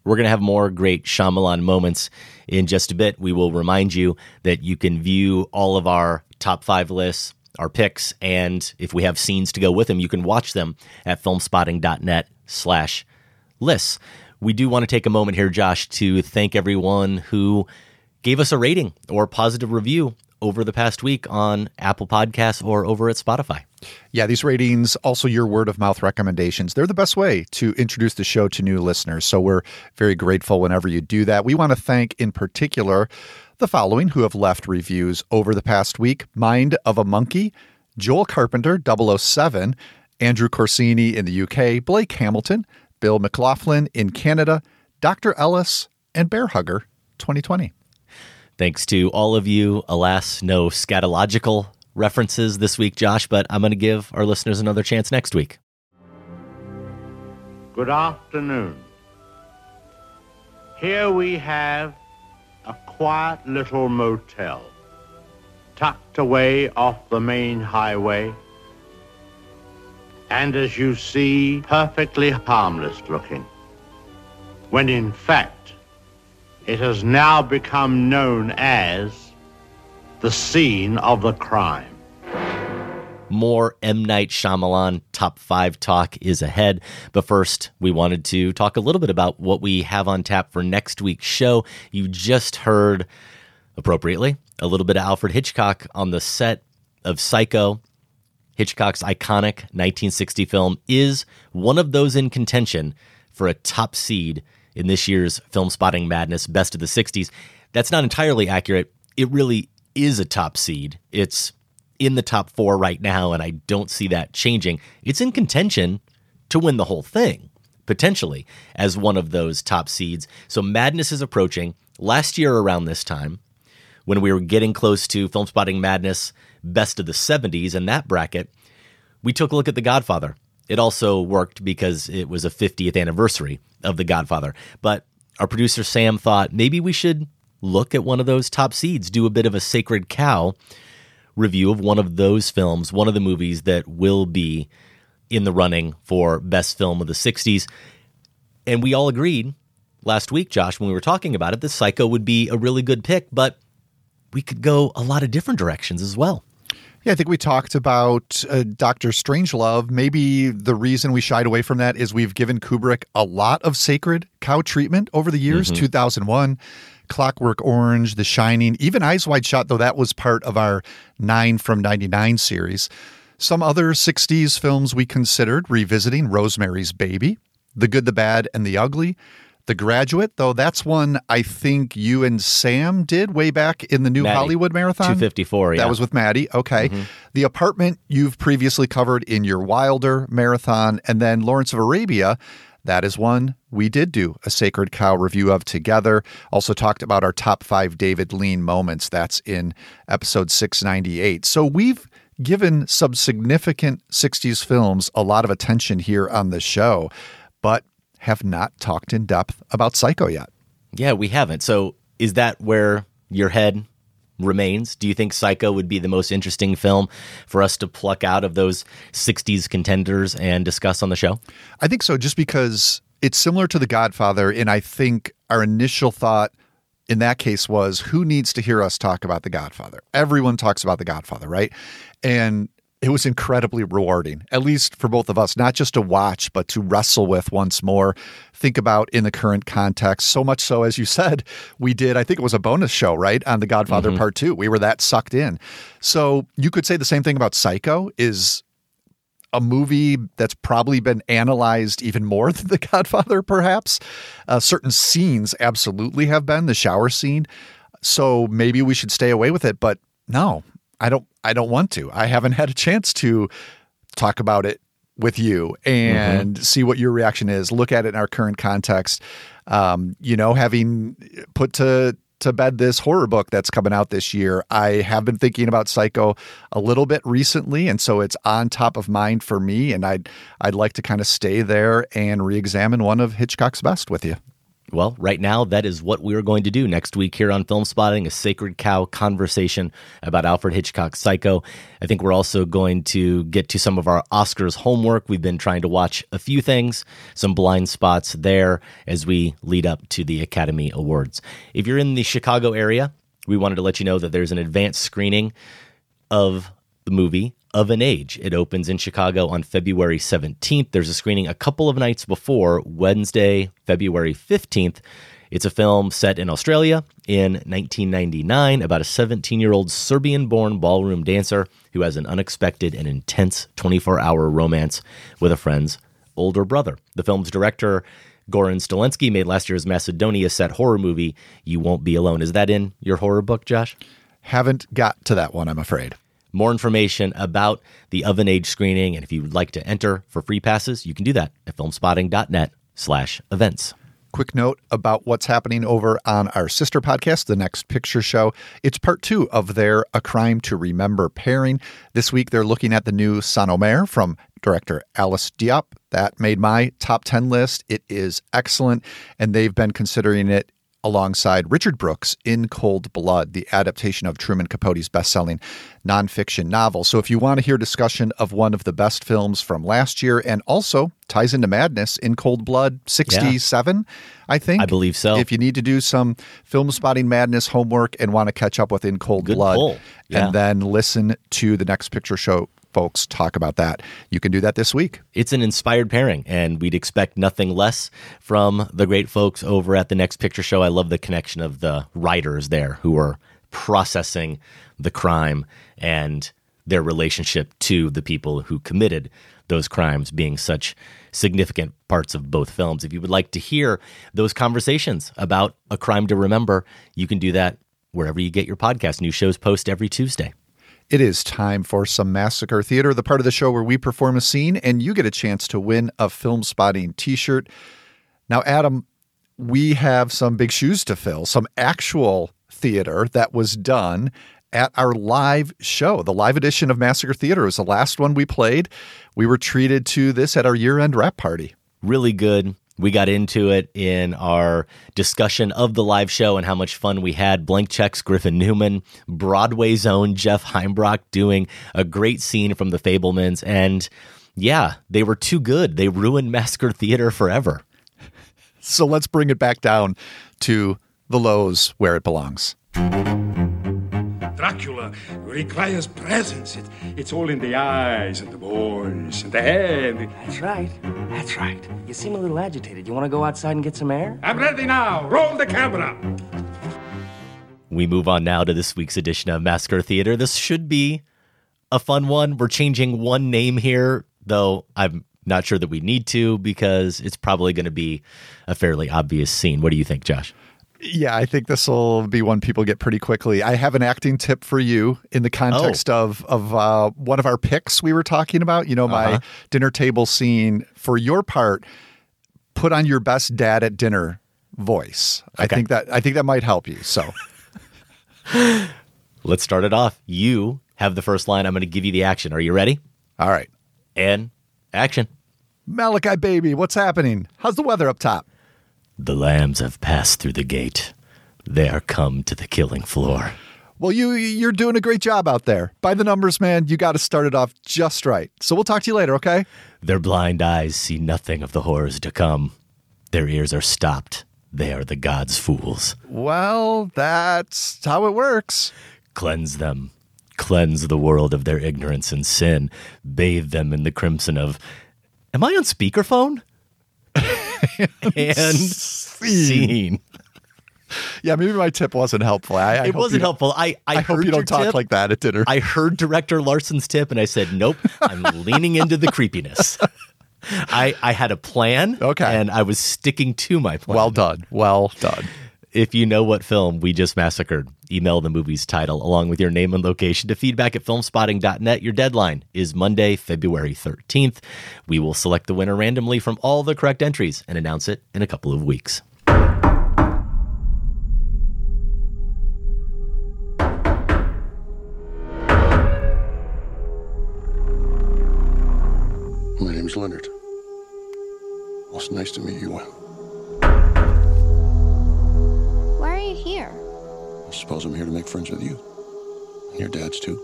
We're going to have more great Shyamalan moments in just a bit. We will remind you that you can view all of our top five lists, our picks, and if we have scenes to go with them, you can watch them at filmspotting.net slash lists. We do want to take a moment here, Josh, to thank everyone who gave us a rating or positive review over the past week on Apple Podcasts or over at Spotify. Yeah, these ratings, also your word of mouth recommendations, they're the best way to introduce the show to new listeners. So we're very grateful whenever you do that. We want to thank in particular the following who have left reviews over the past week: Mind of a Monkey, Joel Carpenter, double oh seven, Andrew Corsini in the U K, Blake Hamilton, Bill McLaughlin in Canada, Doctor Ellis, and Bear Hugger twenty twenty. Thanks to all of you. Alas, no scatological references this week, Josh, but I'm going to give our listeners another chance next week. Good afternoon. Here we have a quiet little motel, tucked away off the main highway, and as you see, perfectly harmless looking, when in fact, it has now become known as the scene of the crime. More M. Night Shyamalan top five talk is ahead. But first, we wanted to talk a little bit about what we have on tap for next week's show. You just heard, appropriately, a little bit of Alfred Hitchcock on the set of Psycho. Hitchcock's iconic nineteen sixty film is one of those in contention for a top seed in this year's Film Spotting Madness Best of the sixties. That's not entirely accurate. It really is a top seed. It's in the top four right now, and I don't see that changing. It's in contention to win the whole thing, potentially, as one of those top seeds. So Madness is approaching. Last year around this time, when we were getting close to Film Spotting Madness Best of the seventies and that bracket, we took a look at The Godfather. It also worked because it was a fiftieth anniversary of The Godfather. But our producer Sam thought maybe we should look at one of those top seeds, do a bit of a Sacred Cow review of one of those films, one of the movies that will be in the running for Best Film of the sixties. And we all agreed last week, Josh, when we were talking about it, that Psycho would be a really good pick, but we could go a lot of different directions as well. Yeah, I think we talked about uh, Doctor Strangelove. Maybe the reason we shied away from that is we've given Kubrick a lot of Sacred Cow treatment over the years. Mm-hmm. two thousand one, Clockwork Orange, The Shining, even Eyes Wide Shut, though that was part of our nine from ninety-nine series. Some other sixties films we considered revisiting: Rosemary's Baby, The Good, the Bad, and the Ugly, The Graduate, though that's one I think you and Sam did way back in the New Maddie. Hollywood Marathon. two fifty-four, yeah. That was with Maddie. Okay. Mm-hmm. The Apartment you've previously covered in your Wilder Marathon. And then Lawrence of Arabia, that is one we did do a Sacred Cow review of together. Also talked about our top five David Lean moments. That's in episode six ninety-eight. So we've given some significant sixties films a lot of attention here on the show, but have not talked in depth about Psycho yet. Yeah, we haven't. So is that where your head remains? Do you think Psycho would be the most interesting film for us to pluck out of those sixties contenders and discuss on the show? I think so, just because it's similar to The Godfather, and I think our initial thought in that case was, who needs to hear us talk about The Godfather? Everyone talks about The Godfather, right? And it was incredibly rewarding, at least for both of us, not just to watch, but to wrestle with once more, think about in the current context. So much so, as you said, we did, I think it was a bonus show, right, on The Godfather mm-hmm. Part Two. We were that sucked in. So you could say the same thing about Psycho, is a movie that's probably been analyzed even more than The Godfather, perhaps. Uh, certain scenes absolutely have been, the shower scene. So maybe we should stay away with it, but no, I don't. I don't want to. I haven't had a chance to talk about it with you and mm-hmm. see what your reaction is. Look at it in our current context. Um, you know, having put to to bed this horror book that's coming out this year, I have been thinking about Psycho a little bit recently, and so it's on top of mind for me. And I'd I'd like to kind of stay there and re-examine one of Hitchcock's best with you. Well, right now, that is what we're going to do next week here on Film Spotting, a Sacred Cow conversation about Alfred Hitchcock's Psycho. I think we're also going to get to some of our Oscars homework. We've been trying to watch a few things, some blind spots there as we lead up to the Academy Awards. If you're in the Chicago area, we wanted to let you know that there's an advanced screening of the movie Of an Age. It opens in Chicago on February seventeenth. There's a screening a couple of nights before, Wednesday, February fifteenth. It's a film set in Australia in nineteen ninety-nine about a seventeen-year-old Serbian-born ballroom dancer who has an unexpected and intense twenty-four hour romance with a friend's older brother. The film's director, Goran Stolensky, made last year's Macedonia set horror movie, You Won't Be Alone. Is that in your horror book, Josh? Haven't got to that one, I'm afraid. More information about the Of an Age screening, and if you would like to enter for free passes, you can do that at filmspotting.net slash events. Quick note about what's happening over on our sister podcast, The Next Picture Show. It's part two of their A Crime to Remember pairing. This week, they're looking at the new Saint-Omer from director Alice Diop. That made my top ten list. It is excellent, and they've been considering it alongside Richard Brooks' In Cold Blood, the adaptation of Truman Capote's best-selling nonfiction novel. So if you want to hear discussion of one of the best films from last year, and also ties into Madness, In Cold Blood, sixty-seven, yeah. I think. I believe so. If you need to do some Film Spotting Madness homework and want to catch up with In Cold Good Blood, pull. Yeah. and then listen to the Next Picture Show folks talk about that, you can do that this week. It's an inspired pairing, and we'd expect nothing less from the great folks over at the Next Picture Show. I love the connection of the writers there who are processing the crime and their relationship to the people who committed those crimes being such significant parts of both films. If you would like to hear those conversations about A Crime to Remember, you can do that wherever you get your podcast. New shows post every Tuesday. It is time for some Massacre Theater, the part of the show where we perform a scene and you get a chance to win a Film Spotting t-shirt. Now, Adam, we have some big shoes to fill, some actual theater that was done at our live show. The live edition of Massacre Theater was the last one we played. We were treated to this at our year-end wrap party. Really good. We got into it in our discussion of the live show and how much fun we had. Blank Check's Griffin Newman, Broadway's own Jeff Heimbrock doing a great scene from The Fabelmans. And yeah, they were too good. They ruined Massacre Theater forever. So let's bring it back down to the lows where it belongs. Dracula requires presence. It, it's all in the eyes and the voice and the head. That's right. That's right. You seem a little agitated. You want to go outside and get some air? I'm ready now. Roll the camera. We move on now to this week's edition of Massacre Theater. This should be a fun one. We're changing one name here, though I'm not sure that we need to because it's probably going to be a fairly obvious scene. What do you think, Josh? Yeah, I think this will be one people get pretty quickly. I have an acting tip for you in the context oh. of of uh, one of our picks we were talking about. You know, my uh-huh. dinner table scene. For your part, put on your best dad at dinner voice. Okay. I think that I think that might help you. So let's start it off. You have the first line. I'm going to give you the action. Are you ready? All right. And action. Malachi, baby, what's happening? How's the weather up top? The lambs have passed through the gate. They are come to the killing floor. Well, you, you're doing a great job out there. By the numbers, man, you got to start it off just right. So we'll talk to you later, okay? Their blind eyes see nothing of the horrors to come. Their ears are stopped. They are the gods' fools. Well, that's how it works. Cleanse them. Cleanse the world of their ignorance and sin. Bathe them in the crimson of... Am I on speakerphone? and scene. Yeah, maybe my tip wasn't helpful. I, I it wasn't you, helpful. I, I, I heard hope you don't talk tip. like that at dinner. I heard director Larson's tip, and I said, nope, I'm leaning into the creepiness. I, I had a plan, okay, and I was sticking to my plan. Well done. Well done. If you know what film we just massacred, email the movie's title along with your name and location to feedback at filmspotting dot net. Your deadline is Monday, February thirteenth. We will select the winner randomly from all the correct entries and announce it in a couple of weeks. My name's Leonard. Well, it's nice to meet you, Will. I suppose I'm here to make friends with you. And your dad's too.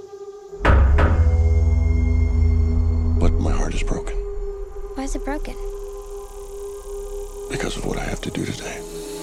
But my heart is broken. Why is it broken? Because of what I have to do today.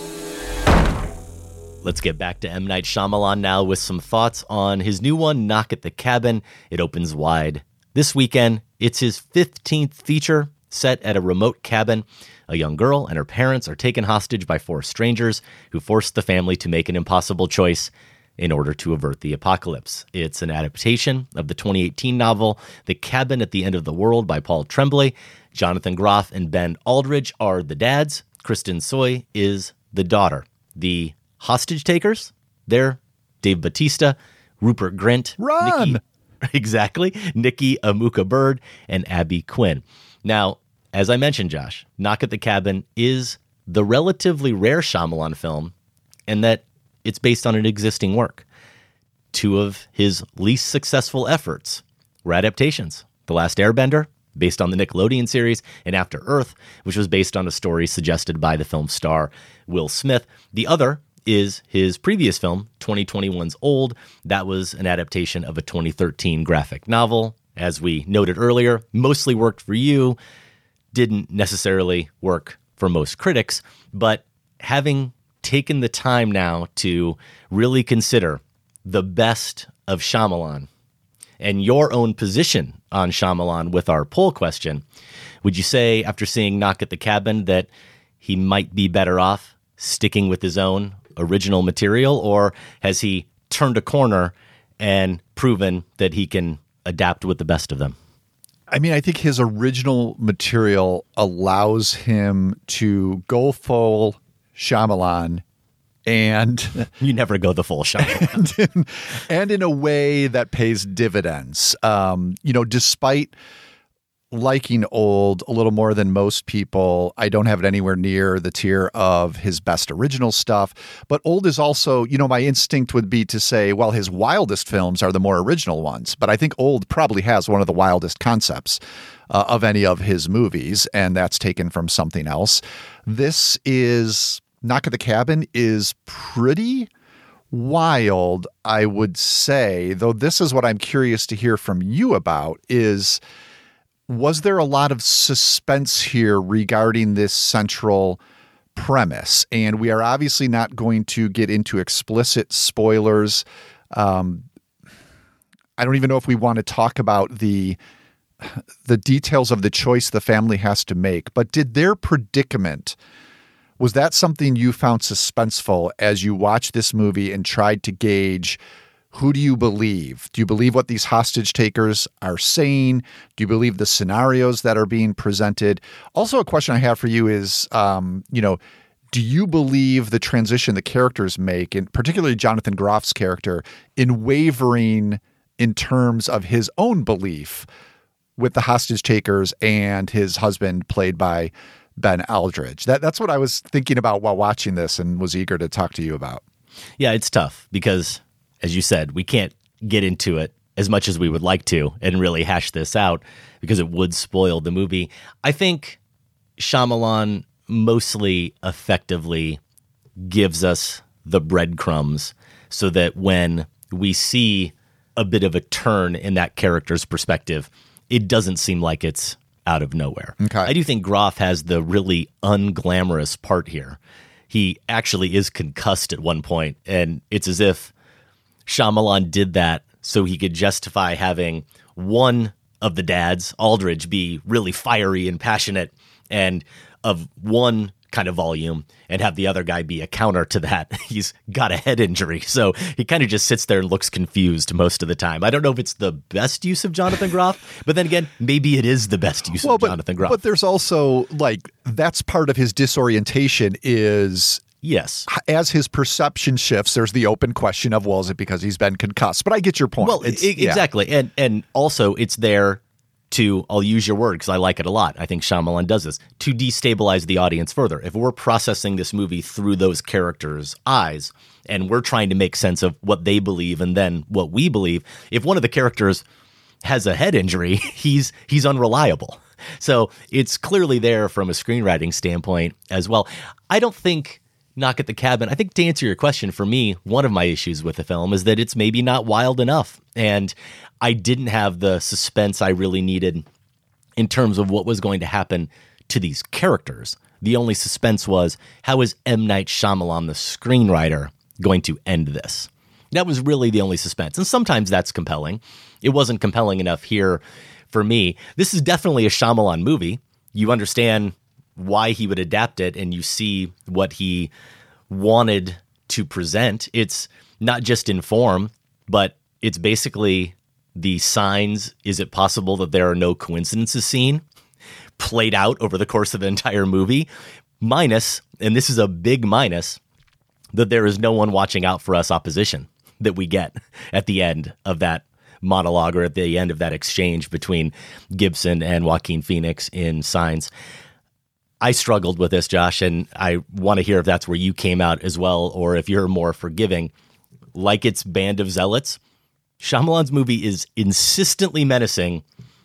Let's get back to M. Night Shyamalan now with some thoughts on his new one, Knock at the Cabin. It opens wide this weekend. It's his fifteenth feature set at a remote cabin. A young girl and her parents are taken hostage by four strangers who force the family to make an impossible choice in order to avert the apocalypse. It's an adaptation of the twenty eighteen novel The Cabin at the End of the World by Paul Tremblay. Jonathan Groff and Ben Aldridge are the dads. Kristen Soy is the daughter. The hostage takers, they're Dave Bautista, Rupert Grint, Run! Nikki, exactly, Nikki Amuka Bird, and Abby Quinn. Now, as I mentioned, Josh, Knock at the Cabin is the relatively rare Shyamalan film in that it's based on an existing work. Two of his least successful efforts were adaptations. The Last Airbender, based on the Nickelodeon series, and After Earth, which was based on a story suggested by the film star Will Smith. The other is his previous film, twenty twenty-one's Old. That was an adaptation of a twenty thirteen graphic novel. As we noted earlier, mostly worked for you, didn't necessarily work for most critics, but having taken the time now to really consider the best of Shyamalan and your own position on Shyamalan with our poll question, would you say after seeing Knock at the Cabin that he might be better off sticking with his own original material, or has he turned a corner and proven that he can adapt with the best of them? I mean, I think his original material allows him to go full Shyamalan, and you never go the full Shyamalan, and in, and in a way that pays dividends. Um, you know, despite liking Old a little more than most people, I don't have it anywhere near the tier of his best original stuff. But Old is also, you know, my instinct would be to say, well, his wildest films are the more original ones. But I think Old probably has one of the wildest concepts uh, of any of his movies, and that's taken from something else. This is, Knock at the Cabin is pretty wild, I would say, though this is what I'm curious to hear from you about is, was there a lot of suspense here regarding this central premise? And we are obviously not going to get into explicit spoilers. Um, I don't even know if we want to talk about the the details of the choice the family has to make, but did their predicament, was that something you found suspenseful as you watched this movie and tried to gauge, who do you believe? Do you believe what these hostage takers are saying? Do you believe the scenarios that are being presented? Also, a question I have for you is, um, you know, do you believe the transition the characters make, and particularly Jonathan Groff's character, in wavering in terms of his own belief with the hostage takers and his husband, played by Ben Aldridge? That, that's what I was thinking about while watching this and was eager to talk to you about. Yeah, it's tough because, as you said, we can't get into it as much as we would like to and really hash this out because it would spoil the movie. I think Shyamalan mostly effectively gives us the breadcrumbs so that when we see a bit of a turn in that character's perspective, it doesn't seem like it's out of nowhere. Okay. I do think Groff has the really unglamorous part here. He actually is concussed at one point, and it's as if Shyamalan did that so he could justify having one of the dads, Aldridge, be really fiery and passionate and of one kind of volume, and have the other guy be a counter to that. He's got a head injury, so he kind of just sits there and looks confused most of the time. I don't know if it's the best use of Jonathan Groff, but then again, maybe it is the best use well, of but, Jonathan Groff. But there's also, like, that's part of his disorientation is... Yes. As his perception shifts, there's the open question of, well, is it because he's been concussed? But I get your point. Well, it's, I- exactly. Yeah. And and also it's there to, I'll use your word because I like it a lot. I think Shyamalan does this, to destabilize the audience further. If we're processing this movie through those characters' eyes and we're trying to make sense of what they believe and then what we believe, if one of the characters has a head injury, he's he's unreliable. So it's clearly there from a screenwriting standpoint as well. I don't think Knock at the Cabin, I think to answer your question, for me, one of my issues with the film is that it's maybe not wild enough. And I didn't have the suspense I really needed in terms of what was going to happen to these characters. The only suspense was, how is M. Night Shyamalan, the screenwriter, going to end this? That was really the only suspense. And sometimes that's compelling. It wasn't compelling enough here for me. This is definitely a Shyamalan movie. You understand why he would adapt it, and you see what he wanted to present. It's not just in form, but it's basically the signs, is it possible that there are no coincidences scene, played out over the course of the entire movie, minus, and this is a big minus, that there is no one watching out for us opposition that we get at the end of that monologue or at the end of that exchange between Gibson and Joaquin Phoenix in Signs. I struggled with this, Josh, and I want to hear if that's where you came out as well, or if you're more forgiving. Like its band of zealots, Shyamalan's movie is insistently menacing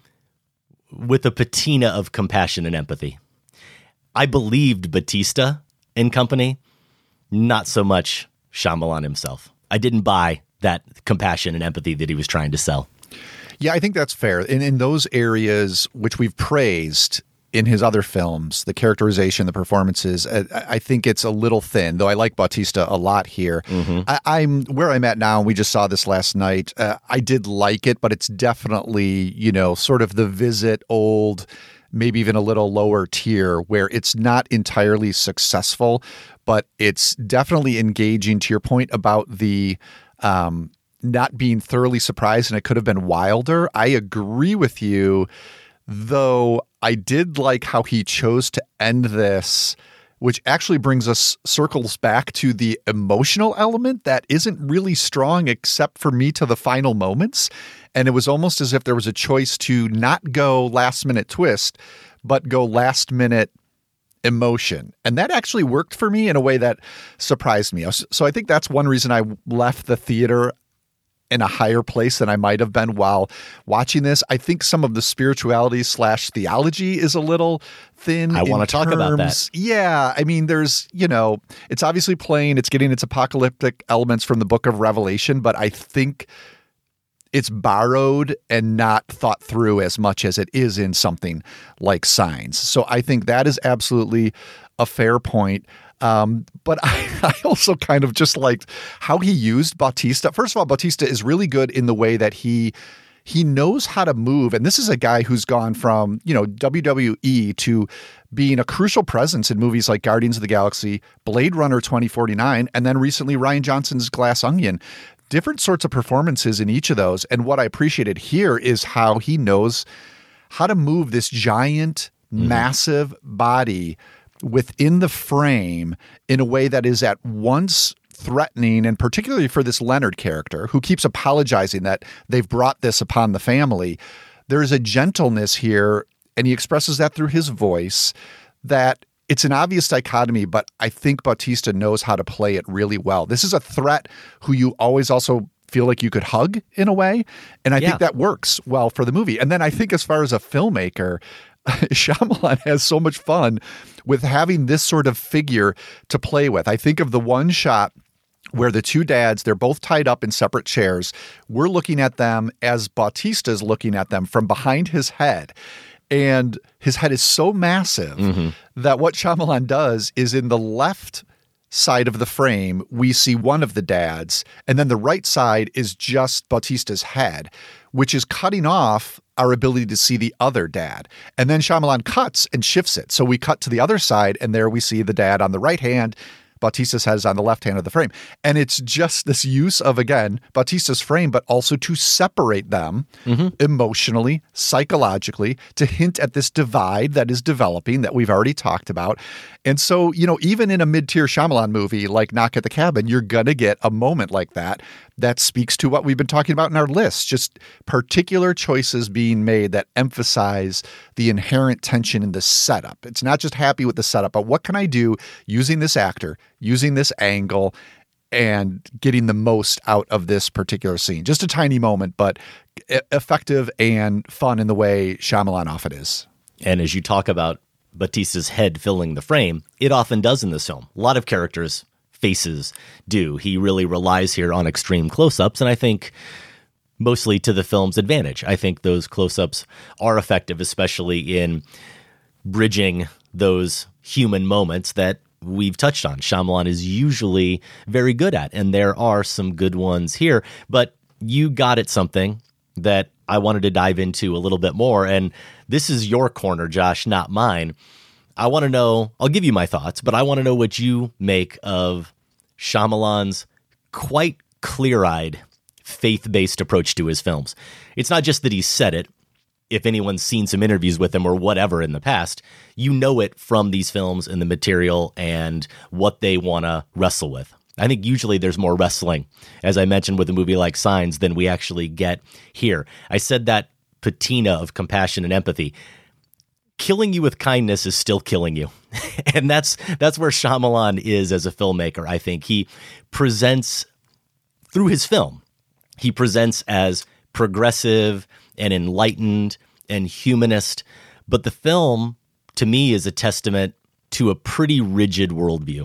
with a patina of compassion and empathy. I believed Batista and company, not so much Shyamalan himself. I didn't buy that compassion and empathy that he was trying to sell. Yeah, I think that's fair. In, in those areas which we've praised in his other films, the characterization, the performances, I, I think it's a little thin, though I like Bautista a lot here. Mm-hmm. I, I'm where I'm at now, and we just saw this last night. Uh, I did like it, but it's definitely, you know, sort of the Visit old, maybe even a little lower tier where it's not entirely successful, but it's definitely engaging, to your point about the um, not being thoroughly surprised and it could have been wilder. I agree with you, though I did like how he chose to end this, which actually brings us circles back to the emotional element that isn't really strong except for me to the final moments. And it was almost as if there was a choice to not go last minute twist, but go last minute emotion. And that actually worked for me in a way that surprised me. So I think that's one reason I left the theater in a higher place than I might have been while watching this. I think some of the spirituality slash theology is a little thin. I want to talk about that. Yeah. I mean, there's, you know, it's obviously playing, it's getting its apocalyptic elements from the book of Revelation, but I think it's borrowed and not thought through as much as it is in something like Signs. So I think that is absolutely a fair point. Um, but I, I also kind of just liked how he used Bautista. First of all, Bautista is really good in the way that he he knows how to move. And this is a guy who's gone from, you know, W W E to being a crucial presence in movies like Guardians of the Galaxy, Blade Runner twenty forty-nine, and then recently Rian Johnson's Glass Onion. Different sorts of performances in each of those. And what I appreciated here is how he knows how to move this giant, mm-hmm. massive body within the frame in a way that is at once threatening, and particularly for this Leonard character who keeps apologizing that they've brought this upon the family. There's a gentleness here, and he expresses that through his voice, that it's an obvious dichotomy, but I think Bautista knows how to play it really well. This is a threat who you always also feel like you could hug in a way, and I yeah. think that works well for the movie. And then I think as far as a filmmaker, Shyamalan has so much fun with having this sort of figure to play with. I think of the one shot where the two dads, they're both tied up in separate chairs. We're looking at them as Bautista's looking at them from behind his head. And his head is so massive mm-hmm. that what Shyamalan does is in the left side of the frame, we see one of the dads, and then the right side is just Bautista's head, which is cutting off our ability to see the other dad. And then Shyamalan cuts and shifts it. So we cut to the other side, and there we see the dad on the right hand, Bautista's head is on the left hand of the frame. And it's just this use of, again, Bautista's frame, but also to separate them mm-hmm. emotionally, psychologically, to hint at this divide that is developing that we've already talked about. And so, you know, even in a mid-tier Shyamalan movie like Knock at the Cabin, you're going to get a moment like that that speaks to what we've been talking about in our list, just particular choices being made that emphasize the inherent tension in the setup. It's not just happy with the setup, but what can I do using this actor, using this angle, and getting the most out of this particular scene. Just a tiny moment, but effective and fun in the way Shyamalan often is. And as you talk about Batista's head filling the frame. It often does in this film. A lot of characters' faces do. He really relies here on extreme close-ups, and I think mostly to the film's advantage. I think those close-ups are effective, especially in bridging those human moments that we've touched on. Shyamalan is usually very good at, and there are some good ones here, but you got at something that I wanted to dive into a little bit more, and this is your corner, Josh, not mine. I want to know, I'll give you my thoughts, but I want to know what you make of Shyamalan's quite clear-eyed, faith-based approach to his films. It's not just that he said it. If anyone's seen some interviews with him or whatever in the past, you know it from these films and the material and what they want to wrestle with. I think usually there's more wrestling, as I mentioned with a movie like Signs, than we actually get here. I said that patina of compassion and empathy. Killing you with kindness is still killing you. And that's that's where Shyamalan is as a filmmaker. I think he presents, through his film, he presents as progressive and enlightened and humanist. But the film, to me, is a testament to a pretty rigid worldview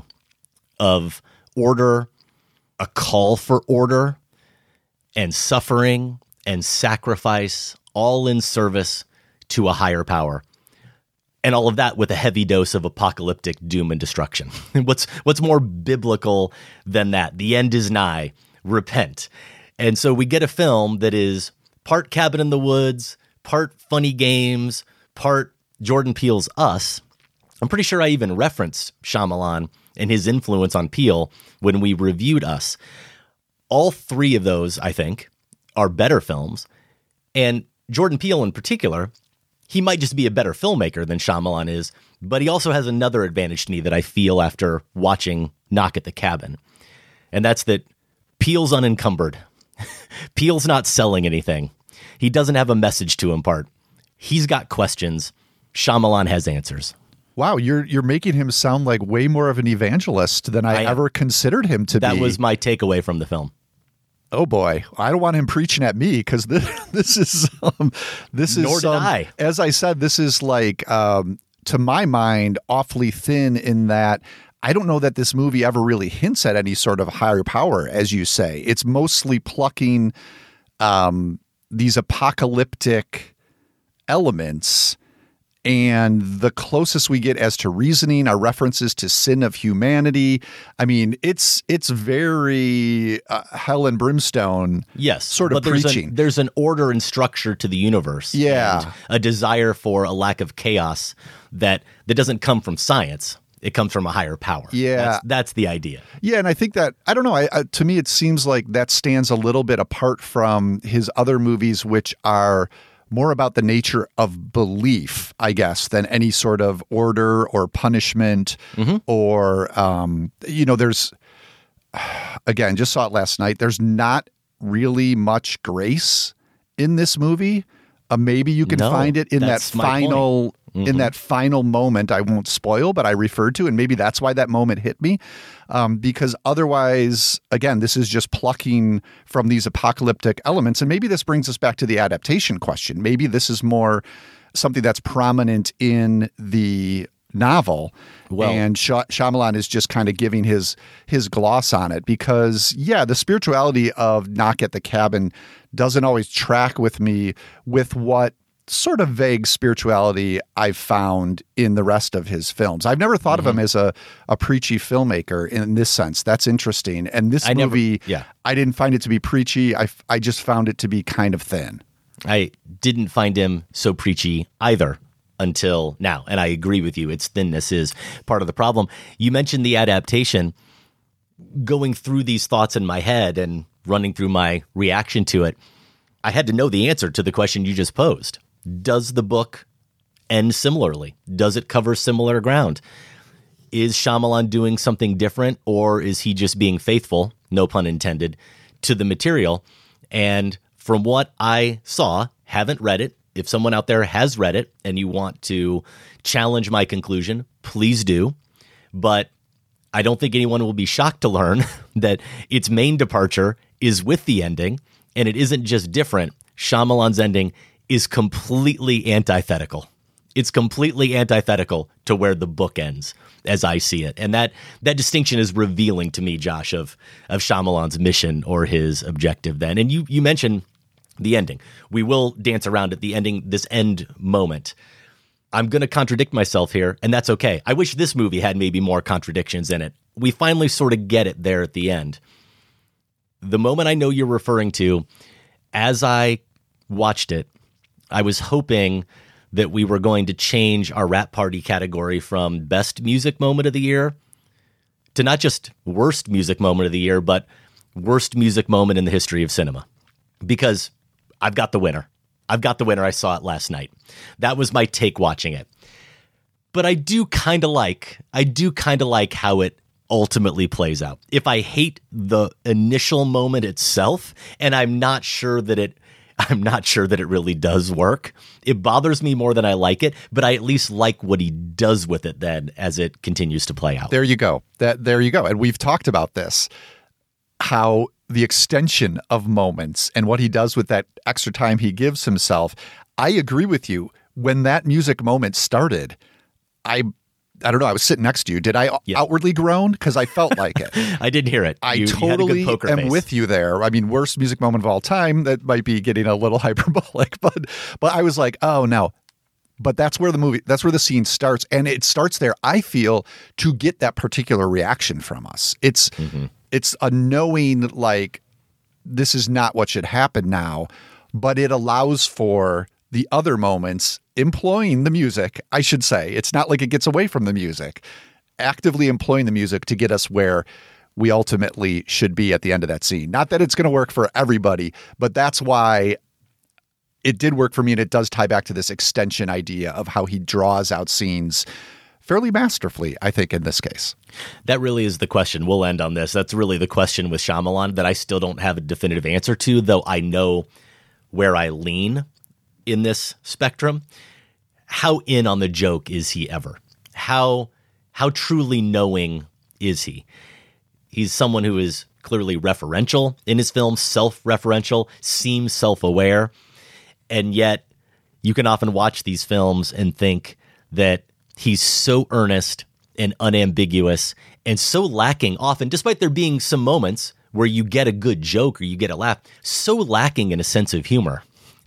of order, a call for order, and suffering and sacrifice, all in service to a higher power. And all of that with a heavy dose of apocalyptic doom and destruction. What's what's more biblical than that? The end is nigh. Repent. And so we get a film that is part Cabin in the Woods, part Funny Games, part Jordan Peele's Us. I'm pretty sure I even referenced Shyamalan and his influence on Peele when we reviewed Us. All three of those, I think, are better films. And Jordan Peele in particular, he might just be a better filmmaker than Shyamalan is, but he also has another advantage to me that I feel after watching Knock at the Cabin. And that's that Peele's unencumbered. Peele's not selling anything. He doesn't have a message to impart. He's got questions. Shyamalan has answers. Wow, you're you're making him sound like way more of an evangelist than I, I ever considered him to that be. That was my takeaway from the film. Oh boy, I don't want him preaching at me because this this is um, this is. Nor did um, I. As I said, this is like um, to my mind awfully thin in that I don't know that this movie ever really hints at any sort of higher power, as you say. It's mostly plucking um, these apocalyptic elements. And the closest we get as to reasoning are references to sin of humanity. I mean, it's it's very uh, hell and brimstone. Yes, sort of but there's preaching. A, there's an order and structure to the universe. Yeah, and a desire for a lack of chaos that that doesn't come from science. It comes from a higher power. Yeah, that's, that's the idea. Yeah, and I think that I don't know. I, I, to me, it seems like that stands a little bit apart from his other movies, which are more about the nature of belief, I guess, than any sort of order or punishment mm-hmm. or, um, you know, there's, again, just saw it last night. There's not really much grace in this movie. Uh, maybe you can no, find it in that final, mm-hmm. in that final moment. I won't spoil, but I referred to, and maybe that's why that moment hit me. Um, because otherwise, again, this is just plucking from these apocalyptic elements. And maybe this brings us back to the adaptation question. Maybe this is more something that's prominent in the novel. Well, and Sh- Shyamalan is just kind of giving his his gloss on it because, yeah, the spirituality of Knock at the Cabin doesn't always track with me with what sort of vague spirituality I've found in the rest of his films. I've never thought mm-hmm. of him as a, a preachy filmmaker in this sense. That's interesting. And this I movie, never, yeah. I didn't find it to be preachy. I, I just found it to be kind of thin. I didn't find him so preachy either until now. And I agree with you. Its thinness is part of the problem. You mentioned the adaptation. Going through these thoughts in my head and running through my reaction to it, I had to know the answer to the question you just posed. Does the book end similarly? Does it cover similar ground? Is Shyamalan doing something different, or is he just being faithful, no pun intended, to the material? And from what I saw, haven't read it. If someone out there has read it and you want to challenge my conclusion, please do. But I don't think anyone will be shocked to learn that its main departure is with the ending, and it isn't just different. Shyamalan's ending is completely antithetical. It's completely antithetical to where the book ends, as I see it. And that that distinction is revealing to me, Josh, of of Shyamalan's mission or his objective then. And you you mentioned the ending. We will dance around at the ending, this end moment. I'm going to contradict myself here, and that's okay. I wish this movie had maybe more contradictions in it. We finally sort of get it there at the end. The moment I know you're referring to, as I watched it, I was hoping that we were going to change our Rap Party category from best music moment of the year to not just worst music moment of the year, but worst music moment in the history of cinema. Because I've got the winner. I've got the winner. I saw it last night. That was my take watching it. But I do kind of like, I do kind of like how it ultimately plays out. If I hate the initial moment itself, and I'm not sure that it, I'm not sure that it really does work. It bothers me more than I like it, but I at least like what he does with it then as it continues to play out. There you go. That there you go. And we've talked about this, how the extension of moments and what he does with that extra time he gives himself. I agree with you. When that music moment started, I I don't know, I was sitting next to you. Did I yeah. outwardly groan? Because I felt like it. I didn't hear it. I you, totally you am face. with you there. I mean, worst music moment of all time. That might be getting a little hyperbolic, but but I was like, oh no. But that's where the movie, that's where the scene starts. And it starts there, I feel, to get that particular reaction from us. It's mm-hmm. It's a knowing, like, this is not what should happen now, but it allows for the other moments employing the music, I should say. It's not like it gets away from the music, actively employing the music to get us where we ultimately should be at the end of that scene. Not that it's going to work for everybody, but that's why it did work for me, and it does tie back to this extension idea of how he draws out scenes fairly masterfully, I think, in this case. That really is the question. We'll end on this. That's really the question with Shyamalan that I still don't have a definitive answer to, though I know where I lean in this spectrum. How in on the joke is he ever? How how truly knowing is he? He's someone who is clearly referential in his films, self-referential, seems self-aware, and yet you can often watch these films and think that he's so earnest and unambiguous and so lacking often, despite there being some moments where you get a good joke or you get a laugh, so lacking in a sense of humor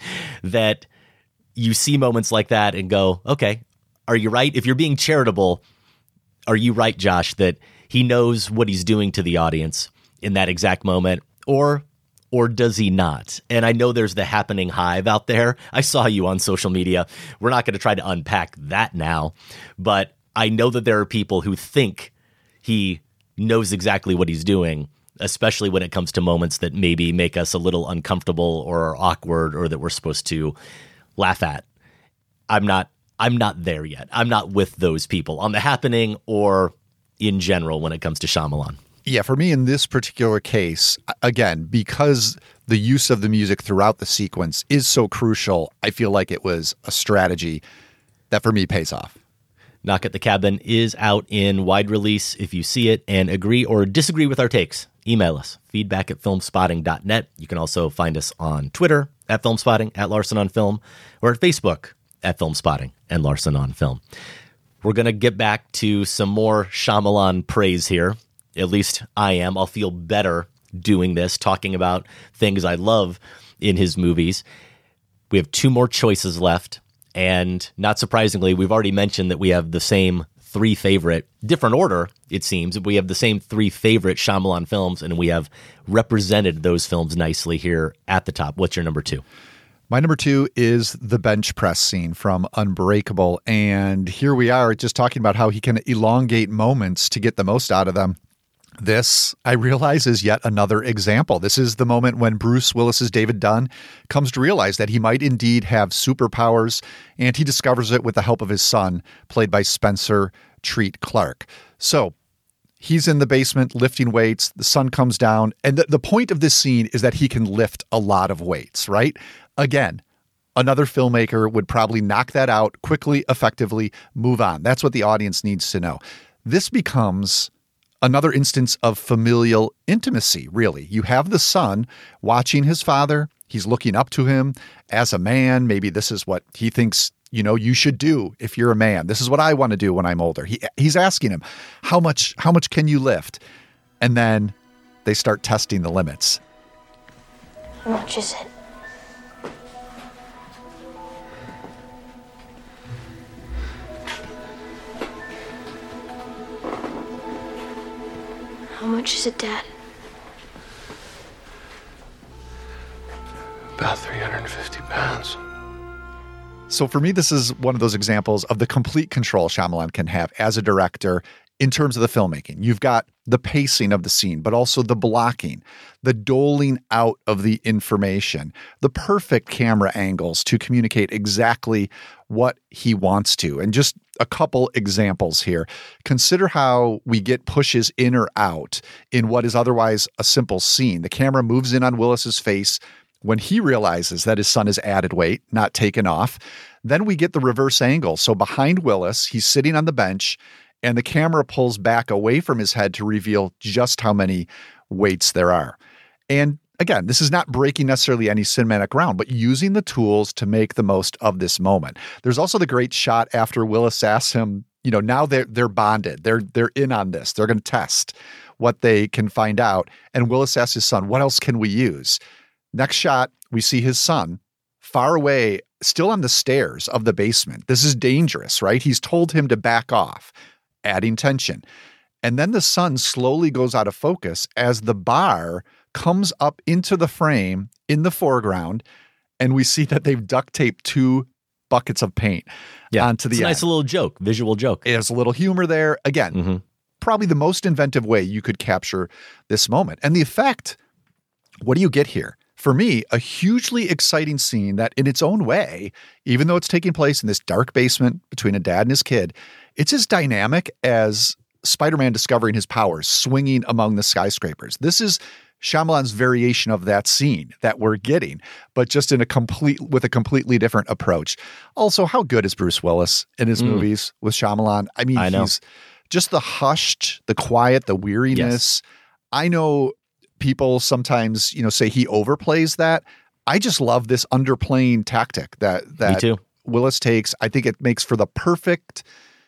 that you see moments like that and go, okay, are you right? If you're being charitable, are you right, Josh, that he knows what he's doing to the audience in that exact moment, or or does he not? And I know there's the happening hive out there. I saw you on social media. We're not going to try to unpack that now, but I know that there are people who think he knows exactly what he's doing, especially when it comes to moments that maybe make us a little uncomfortable or awkward or that we're supposed to laugh at. I'm not I'm not there yet. I'm not with those people on The Happening or in general when it comes to Shyamalan. Yeah, for me in this particular case, again, because the use of the music throughout the sequence is so crucial, I feel like it was a strategy that for me pays off. Knock at the Cabin is out in wide release. If you see it and agree or disagree with our takes, email us, feedback at filmspotting dot net. You can also find us on Twitter at Filmspotting, at Larson on Film, or at Facebook at Filmspotting and Larson on Film. We're going to get back to some more Shyamalan praise here. At least I am. I'll feel better doing this, talking about things I love in his movies. We have two more choices left. And not surprisingly, we've already mentioned that we have the same three favorite, different order, it seems. We have the same three favorite Shyamalan films, and we have represented those films nicely here at the top. What's your number two? My number two is the bench press scene from Unbreakable. And here we are just talking about how he can elongate moments to get the most out of them. This, I realize, is yet another example. This is the moment when Bruce Willis's David Dunn comes to realize that he might indeed have superpowers, and he discovers it with the help of his son, played by Spencer Treat Clark. So he's in the basement lifting weights. The sun comes down, and the, the point of this scene is that he can lift a lot of weights, right? Again, another filmmaker would probably knock that out quickly, effectively, move on. That's what the audience needs to know. This becomes another instance of familial intimacy, really. You have the son watching his father. He's looking up to him as a man. Maybe this is what he thinks you know, you should do if you're a man. This is what I want to do when I'm older. He he's asking him, how much how much can you lift? And then they start testing the limits. How much is it? How much is it, Dad? About three hundred fifty pounds. So for me, this is one of those examples of the complete control Shyamalan can have as a director in terms of the filmmaking. You've got the pacing of the scene, but also the blocking, the doling out of the information, the perfect camera angles to communicate exactly what he wants to. And just a couple examples here. Consider how we get pushes in or out in what is otherwise a simple scene. The camera moves in on Willis's face when he realizes that his son has added weight, not taken off. Then we get the reverse angle. So behind Willis, he's sitting on the bench, and the camera pulls back away from his head to reveal just how many weights there are. And again, this is not breaking necessarily any cinematic ground, but using the tools to make the most of this moment. There's also the great shot after Willis asks him, you know, now they're, they're bonded. They're, they're in on this. They're going to test what they can find out. And Willis asks his son, what else can we use? Next shot, we see his son far away, still on the stairs of the basement. This is dangerous, right? He's told him to back off, adding tension. And then the son slowly goes out of focus as the bar comes up into the frame in the foreground, and we see that they've duct taped two buckets of paint yeah, onto the it's a end. nice little joke, visual joke. There's a little humor there. Again, mm-hmm. probably the most inventive way you could capture this moment. And the effect, what do you get here? For me, a hugely exciting scene that in its own way, even though it's taking place in this dark basement between a dad and his kid, it's as dynamic as Spider-Man discovering his powers, swinging among the skyscrapers. This is Shyamalan's variation of that scene that we're getting, but just in a complete, with a completely different approach. Also, how good is Bruce Willis in his mm. movies with Shyamalan? I mean, I know. he's just the hushed, the quiet, the weariness. Yes. I know people sometimes, you know, say he overplays that. I just love this underplaying tactic that that Willis takes. I think it makes for the perfect,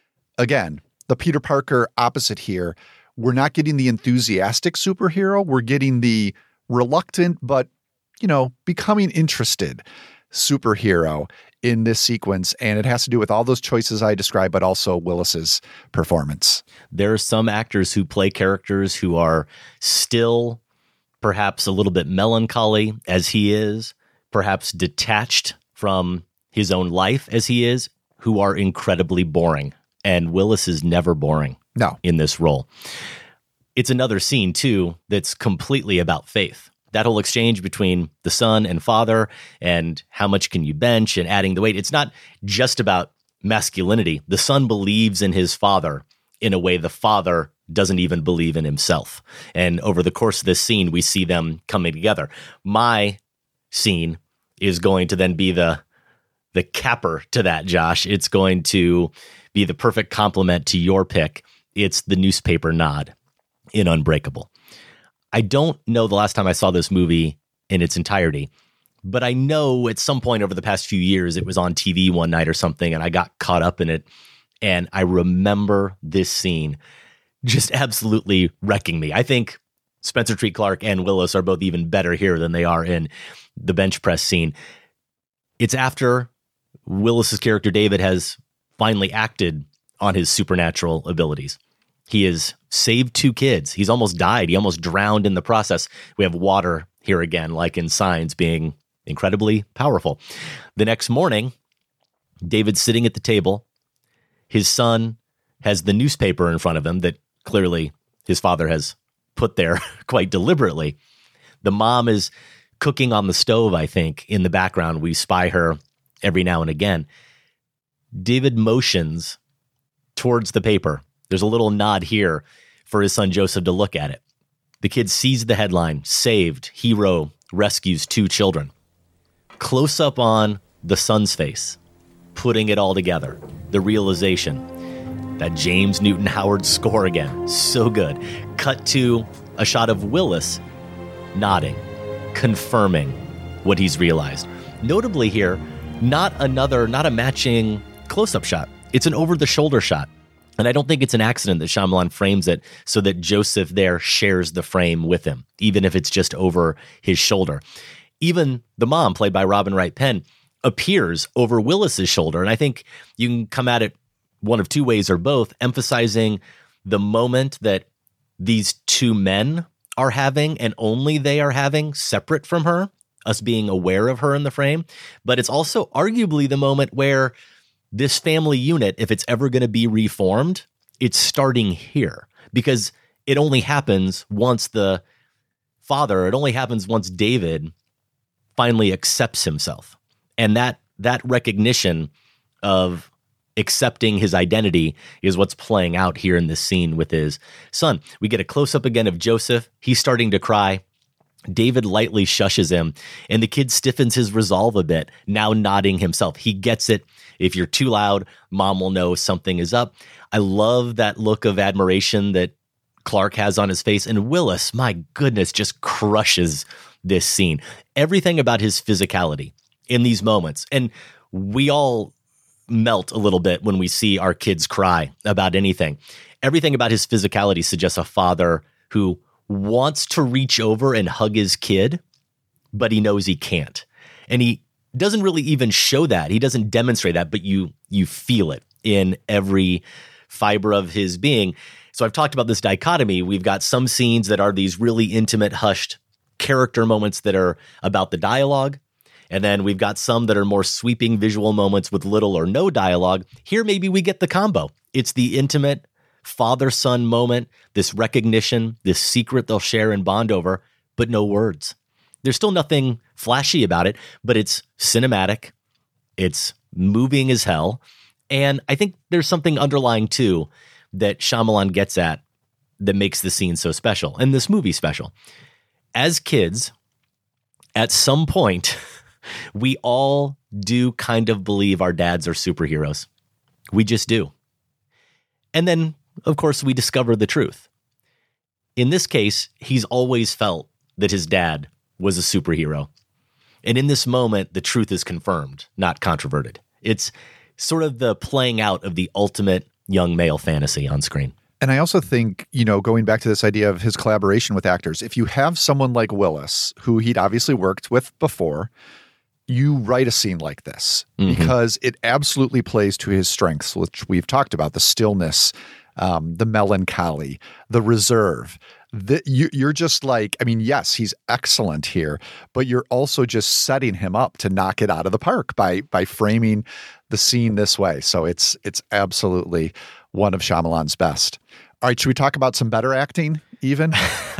again, the Peter Parker opposite here. We're not getting the enthusiastic superhero. We're getting the reluctant, but, you know, becoming interested superhero in this sequence. And it has to do with all those choices I described, but also Willis's performance. There are some actors who play characters who are still perhaps a little bit melancholy as he is, perhaps detached from his own life as he is, who are incredibly boring. And Willis is never boring no. in this role. It's another scene, too, that's completely about faith. That whole exchange between the son and father and how much can you bench and adding the weight. It's not just about masculinity. The son believes in his father in a way the father doesn't even believe in himself. And over the course of this scene, we see them coming together. My scene is going to then be the the capper to that, Josh. It's going to be the perfect complement to your pick. It's the newspaper nod in Unbreakable. I don't know the last time I saw this movie in its entirety, but I know at some point over the past few years, it was on T V one night or something, and I got caught up in it. And I remember this scene just absolutely wrecking me. I think Spencer Treat Clark and Willis are both even better here than they are in the bench press scene. It's after Willis's character David has finally acted on his supernatural abilities. He has saved two kids. He's almost died. He almost drowned in the process. We have water here again, like in Signs, being incredibly powerful. The next morning, David's sitting at the table. His son has the newspaper in front of him that clearly his father has put there quite deliberately. The mom is cooking on the stove, I think. In the background, we spy her every now and again. David motions towards the paper. There's a little nod here for his son Joseph to look at it. The kid sees the headline, "Saved, Hero Rescues Two Children." Close up on the son's face, putting it all together. The realization, that James Newton Howard score again, so good. Cut to a shot of Willis nodding, confirming what he's realized. Notably here, not another, not a matching close-up shot. It's an over-the-shoulder shot. And I don't think it's an accident that Shyamalan frames it so that Joseph there shares the frame with him, even if it's just over his shoulder. Even the mom, played by Robin Wright Penn, appears over Willis's shoulder. And I think you can come at it one of two ways or both, emphasizing the moment that these two men are having and only they are having separate from her, us being aware of her in the frame. But it's also arguably the moment where this family unit, if it's ever going to be reformed, it's starting here because it only happens once the father, it only happens once David finally accepts himself. And that that recognition of accepting his identity is what's playing out here in this scene with his son. We get a close-up again of Joseph. He's starting to cry. David lightly shushes him, and the kid stiffens his resolve a bit, now nodding himself. He gets it. If you're too loud, mom will know something is up. I love that look of admiration that Clark has on his face, and Willis, my goodness, just crushes this scene. Everything about his physicality in these moments, and we all melt a little bit when we see our kids cry about anything. Everything about his physicality suggests a father who wants to reach over and hug his kid, but he knows he can't. And he doesn't really even show that. He doesn't demonstrate that, but you you feel it in every fiber of his being. So I've talked about this dichotomy. We've got some scenes that are these really intimate, hushed character moments that are about the dialogue. And then we've got some that are more sweeping visual moments with little or no dialogue. Here, maybe we get the combo. It's the intimate father-son moment, this recognition, this secret they'll share and bond over, but no words. There's still nothing flashy about it, but it's cinematic. It's moving as hell. And I think there's something underlying, too, that Shyamalan gets at that makes the scene so special, and this movie special. As kids, at some point, we all do kind of believe our dads are superheroes. We just do. And then, of course, we discover the truth. In this case, he's always felt that his dad was a superhero. And in this moment, the truth is confirmed, not controverted. It's sort of the playing out of the ultimate young male fantasy on screen. And I also think, you know, going back to this idea of his collaboration with actors, if you have someone like Willis, who he'd obviously worked with before, you write a scene like this mm-hmm. because it absolutely plays to his strengths, which we've talked about, the stillness, um, the melancholy, the reserve. The, you, you're just like, I mean, yes, he's excellent here, but you're also just setting him up to knock it out of the park by by framing the scene this way. So it's it's absolutely one of Shyamalan's best. All right, should we talk about some better acting even?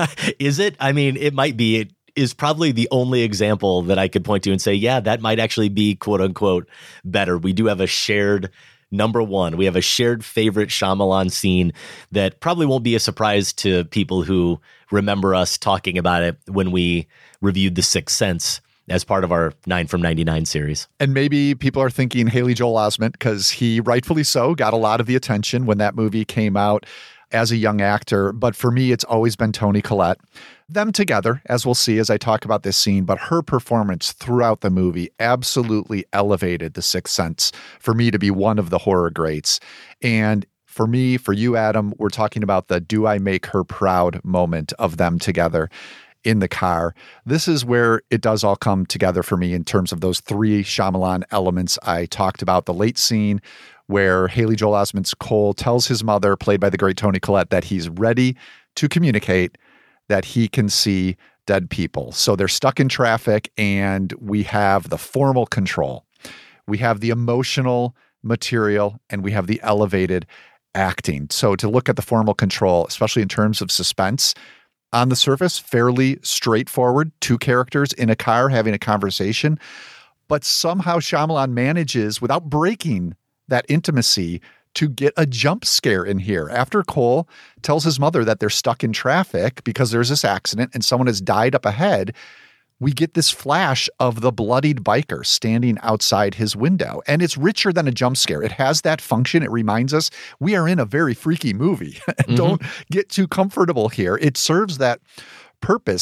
Is it? I mean, it might be. It is probably the only example that I could point to and say, yeah, that might actually be quote unquote better. We do have a shared number one. We have a shared favorite Shyamalan scene that probably won't be a surprise to people who remember us talking about it when we reviewed The Sixth Sense as part of our nine from ninety-nine series. And maybe people are thinking Haley Joel Osment, because he rightfully so got a lot of the attention when that movie came out as a young actor. But for me, it's always been Toni Collette. Them together, as we'll see as I talk about this scene, but her performance throughout the movie absolutely elevated The Sixth Sense for me to be one of the horror greats. And for me, for you, Adam, we're talking about the do I make her proud moment of them together in the car. This is where it does all come together for me in terms of those three Shyamalan elements I talked about. The late scene where Haley Joel Osment's Cole tells his mother, played by the great Toni Collette, that he's ready to communicate, that he can see dead people. So they're stuck in traffic, and we have the formal control. We have the emotional material, and we have the elevated acting. So to look at the formal control, especially in terms of suspense, on the surface, fairly straightforward. Two characters in a car having a conversation. But somehow Shyamalan manages, without breaking that intimacy, to get a jump scare in here. After Cole tells his mother that they're stuck in traffic because there's this accident and someone has died up ahead, we get this flash of the bloodied biker standing outside his window. And it's richer than a jump scare. It has that function. It reminds us we are in a very freaky movie. Mm-hmm. Don't get too comfortable here. It serves that purpose.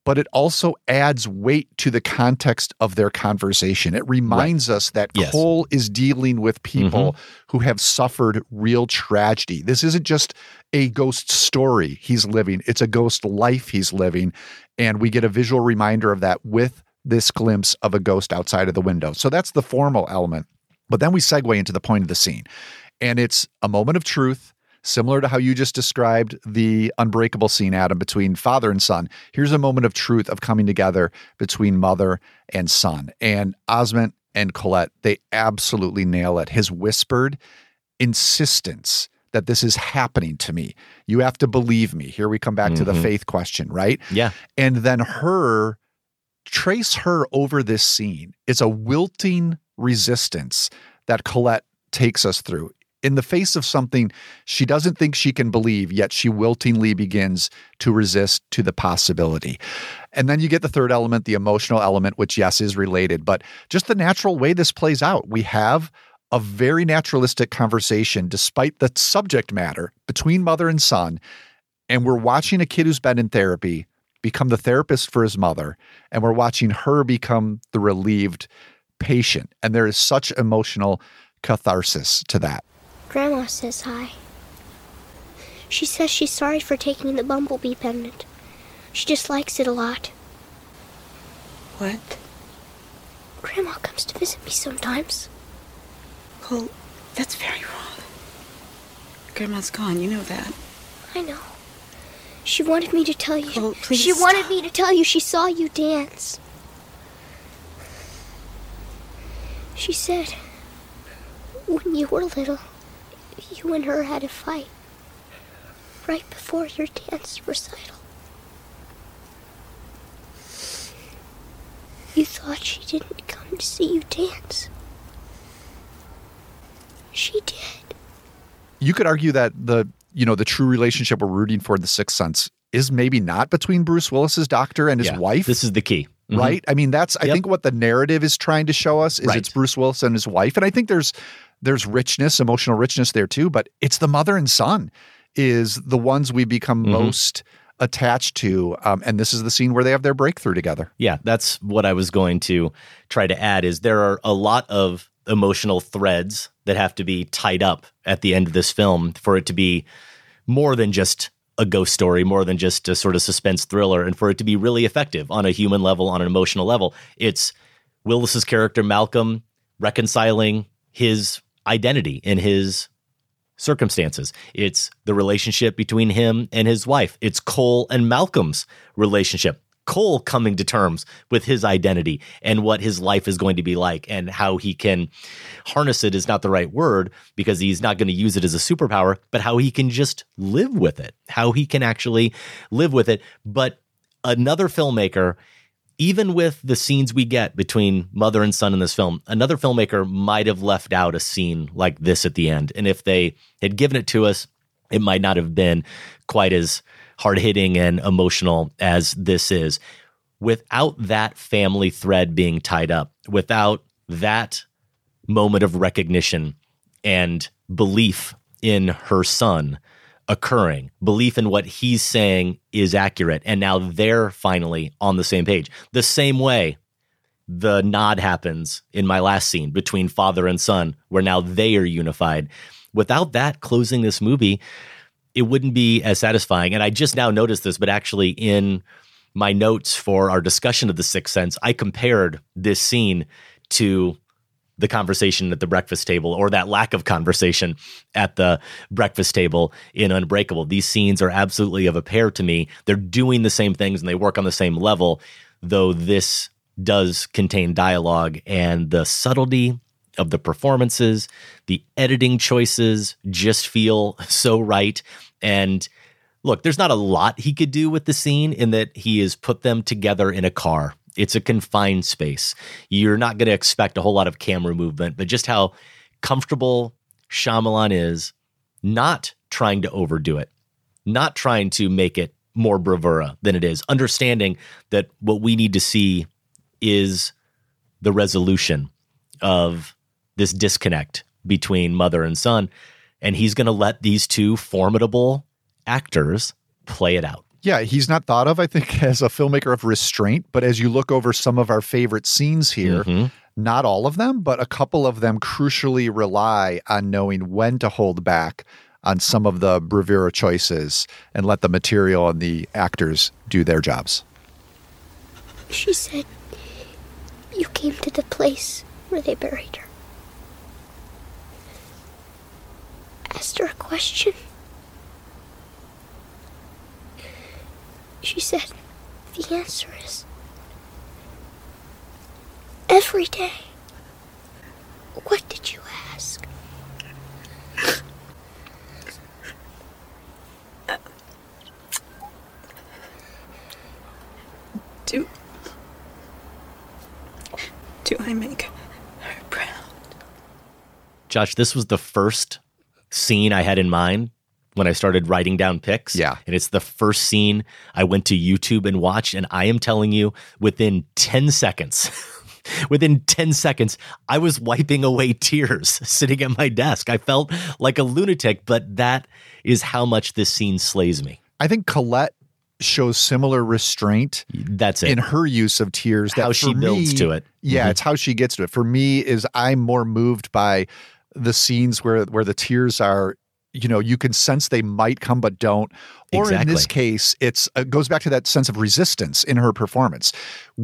but it also adds weight to the context of their conversation. It reminds right. us that yes. Cole is dealing with people mm-hmm. who have suffered real tragedy. This isn't just a ghost story he's living. It's a ghost life he's living. And we get a visual reminder of that with this glimpse of a ghost outside of the window. So that's the formal element. But then we segue into the point of the scene. And it's a moment of truth, similar to how you just described the Unbreakable scene, Adam, between father and son. Here's a moment of truth of coming together between mother and son. And Osment and Colette, they absolutely nail it. His whispered insistence that this is happening to me. You have to believe me. Here we come back mm-hmm. to the faith question, right? Yeah. And then her, trace her over this scene. It's a wilting resistance that Colette takes us through. In the face of something she doesn't think she can believe, yet she wiltingly begins to resist to the possibility. And then you get the third element, the emotional element, which, yes, is related, but just the natural way this plays out. We have a very naturalistic conversation, despite the subject matter, between mother and son, and we're watching a kid who's been in therapy become the therapist for his mother, and we're watching her become the relieved patient. And there is such emotional catharsis to that. Grandma says hi. She says she's sorry for taking the bumblebee pendant. She just likes it a lot. What? Grandma comes to visit me sometimes. Cole, that's very wrong. Grandma's gone, you know that. I know. She wanted me to tell you. Cole, please She stop. wanted me to tell you she saw you dance. She said, when you were little, you and her had a fight right before your dance recital. You thought she didn't come to see you dance. She did. You could argue that the, you know, the true relationship we're rooting for in The Sixth Sense is maybe not between Bruce Willis's doctor and his yeah, wife. This is the key. Mm-hmm. Right? I mean, that's, I yep. think what the narrative is trying to show us is right. it's Bruce Willis and his wife. And I think there's, there's richness, emotional richness there too, but it's the mother and son is the ones we become mm-hmm. most attached to. Um, and this is the scene where they have their breakthrough together. Yeah, that's what I was going to try to add is there are a lot of emotional threads that have to be tied up at the end of this film for it to be more than just a ghost story, more than just a sort of suspense thriller, and for it to be really effective on a human level, on an emotional level. It's Willis's character, Malcolm, reconciling his identity in his circumstances. It's the relationship between him and his wife. It's Cole and Malcolm's relationship. Cole coming to terms with his identity and what his life is going to be like and how he can harness it is not the right word because he's not going to use it as a superpower, but how he can just live with it, how he can actually live with it. But another filmmaker, even with the scenes we get between mother and son in this film, another filmmaker might have left out a scene like this at the end. And if they had given it to us, it might not have been quite as hard-hitting and emotional as this is. Without that family thread being tied up, without that moment of recognition and belief in her son occurring, belief in what he's saying is accurate, and now they're finally on the same page. The same way the nod happens in my last scene between father and son, where now they are unified. Without that closing this movie, it wouldn't be as satisfying. And I just now noticed this, but actually in my notes for our discussion of The Sixth Sense, I compared this scene to the conversation at the breakfast table, or that lack of conversation at the breakfast table in Unbreakable. These scenes are absolutely of a pair to me. They're doing the same things and they work on the same level, though this does contain dialogue, and the subtlety of the performances, the editing choices just feel so right. And look, there's not a lot he could do with the scene in that he has put them together in a car. It's a confined space. You're not going to expect a whole lot of camera movement, but just how comfortable Shyamalan is not trying to overdo it, not trying to make it more bravura than it is, understanding that what we need to see is the resolution of this disconnect between mother and son, and he's going to let these two formidable actors play it out. Yeah, he's not thought of, I think, as a filmmaker of restraint, but as you look over some of our favorite scenes here, Mm-hmm. not all of them, but a couple of them crucially rely on knowing when to hold back on some of the bravura choices and let the material and the actors do their jobs. She said you came to the place where they buried her. Asked her a question. She said the answer is every day. What did you ask? Do... Do I make her proud? Josh, this was the first scene I had in mind when I started writing down picks. Yeah. And it's the first scene I went to YouTube and watched. And I am telling you, within ten seconds, within ten seconds, I was wiping away tears sitting at my desk. I felt like a lunatic, but that is how much this scene slays me. I think Colette shows similar restraint. That's it. In her use of tears. That how she for builds me- to it. Yeah, Mhm. it's how she gets to it. For me, is I'm more moved by the scenes where where the tears are, you know, you can sense they might come but don't. Or in this Exactly. case, it's it goes back to that sense of resistance in her performance.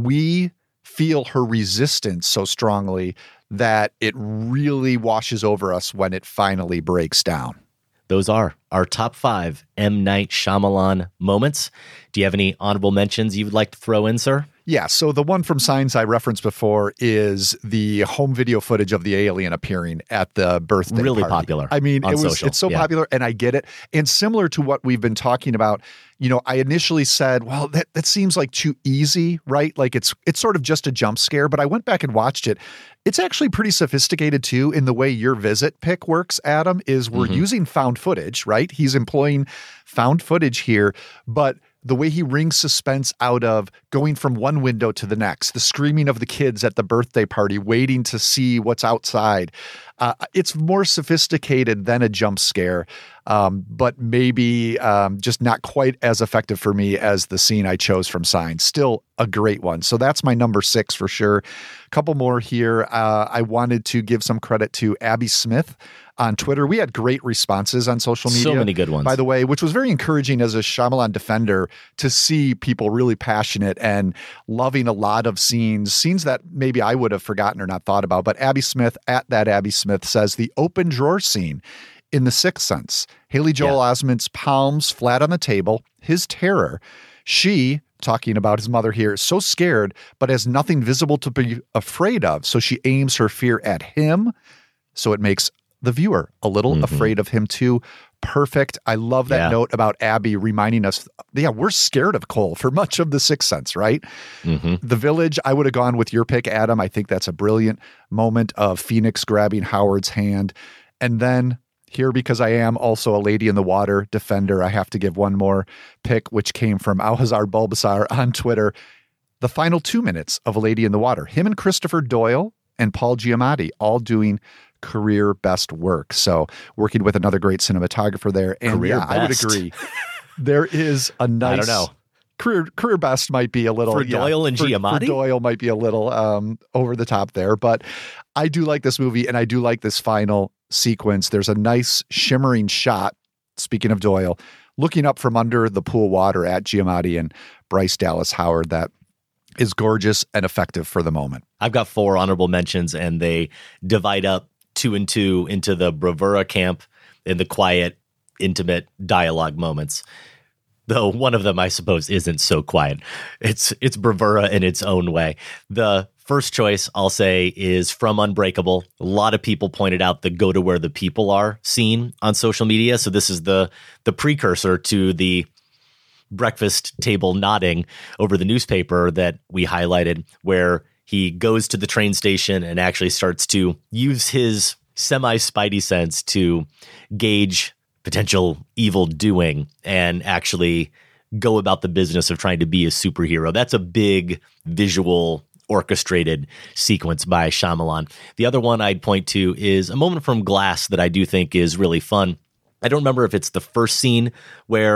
We feel her resistance so strongly that it really washes over us when it finally breaks down. Those are our top five M. Night Shyamalan moments. Do you have any honorable mentions you would like to throw in, sir? Yeah, so the one from Signs I referenced before is the home video footage of the alien appearing at the birthday Really party. popular I mean, on it was social, it's so yeah. popular, and I get it. And similar to what we've been talking about, you know, I initially said, well, that, that seems like too easy, right? Like it's it's sort of just a jump scare, but I went back and watched it. It's actually pretty sophisticated too in the way your visit pick works, Adam, is we're Mhm. using found footage, right? He's employing found footage here, but the way he wrings suspense out of going from one window to the next, the screaming of the kids at the birthday party, waiting to see what's outside. Uh, it's more sophisticated than a jump scare, um, but maybe um, just not quite as effective for me as the scene I chose from Signs. Still a great one. So that's my number six for sure. A couple more here. Uh, I wanted to give some credit to Abby Smith on Twitter. We had great responses on social media. So many good ones. By the way, which was very encouraging as a Shyamalan defender to see people really passionate and loving a lot of scenes, scenes that maybe I would have forgotten or not thought about. But Abby Smith, at that Abby Smith, says the open drawer scene in The Sixth Sense, Haley Joel Osment's palms flat on the table, his terror, she, talking about his mother here, is so scared, but has nothing visible to be afraid of. So she aims her fear at him. So it makes the viewer a little Mhm. afraid of him too. Perfect. I love that Yeah. note about Abby reminding us, yeah, we're scared of Cole for much of The Sixth Sense, right? Mm-hmm. The Village, I would have gone with your pick, Adam. I think that's a brilliant moment of Phoenix grabbing Howard's hand. And then here, because I am also a Lady in the Water defender, I have to give one more pick, which came from Alhazar Bulbasaur on Twitter. The final two minutes of A Lady in the Water. Him and Christopher Doyle and Paul Giamatti all doing career best work. So working with another great cinematographer there. And Career yeah, I would best. agree. There is a nice... I don't know. Career career best might be a little For yeah, Doyle and for- Giamatti? For Doyle might be a little um, over the top there, but I do like this movie and I do like this final sequence. There's a nice shimmering shot. Speaking of Doyle, looking up from under the pool water at Giamatti and Bryce Dallas Howard, that is gorgeous and effective for the moment. I've got four honorable mentions, and they divide up two and two into the bravura camp and the quiet, intimate dialogue moments. Though one of them, I suppose, isn't so quiet. It's it's bravura in its own way. The first choice, I'll say, is from Unbreakable. A lot of people pointed out the "go to where the people are" scene on social media. So this is the the precursor to the breakfast table nodding over the newspaper that we highlighted, where he goes to the train station and actually starts to use his semi-spidey sense to gauge potential evil doing and actually go about the business of trying to be a superhero. That's a big visual orchestrated sequence by Shyamalan. The other one I'd point to is a moment from Glass that I do think is really fun. I don't remember if it's the first scene where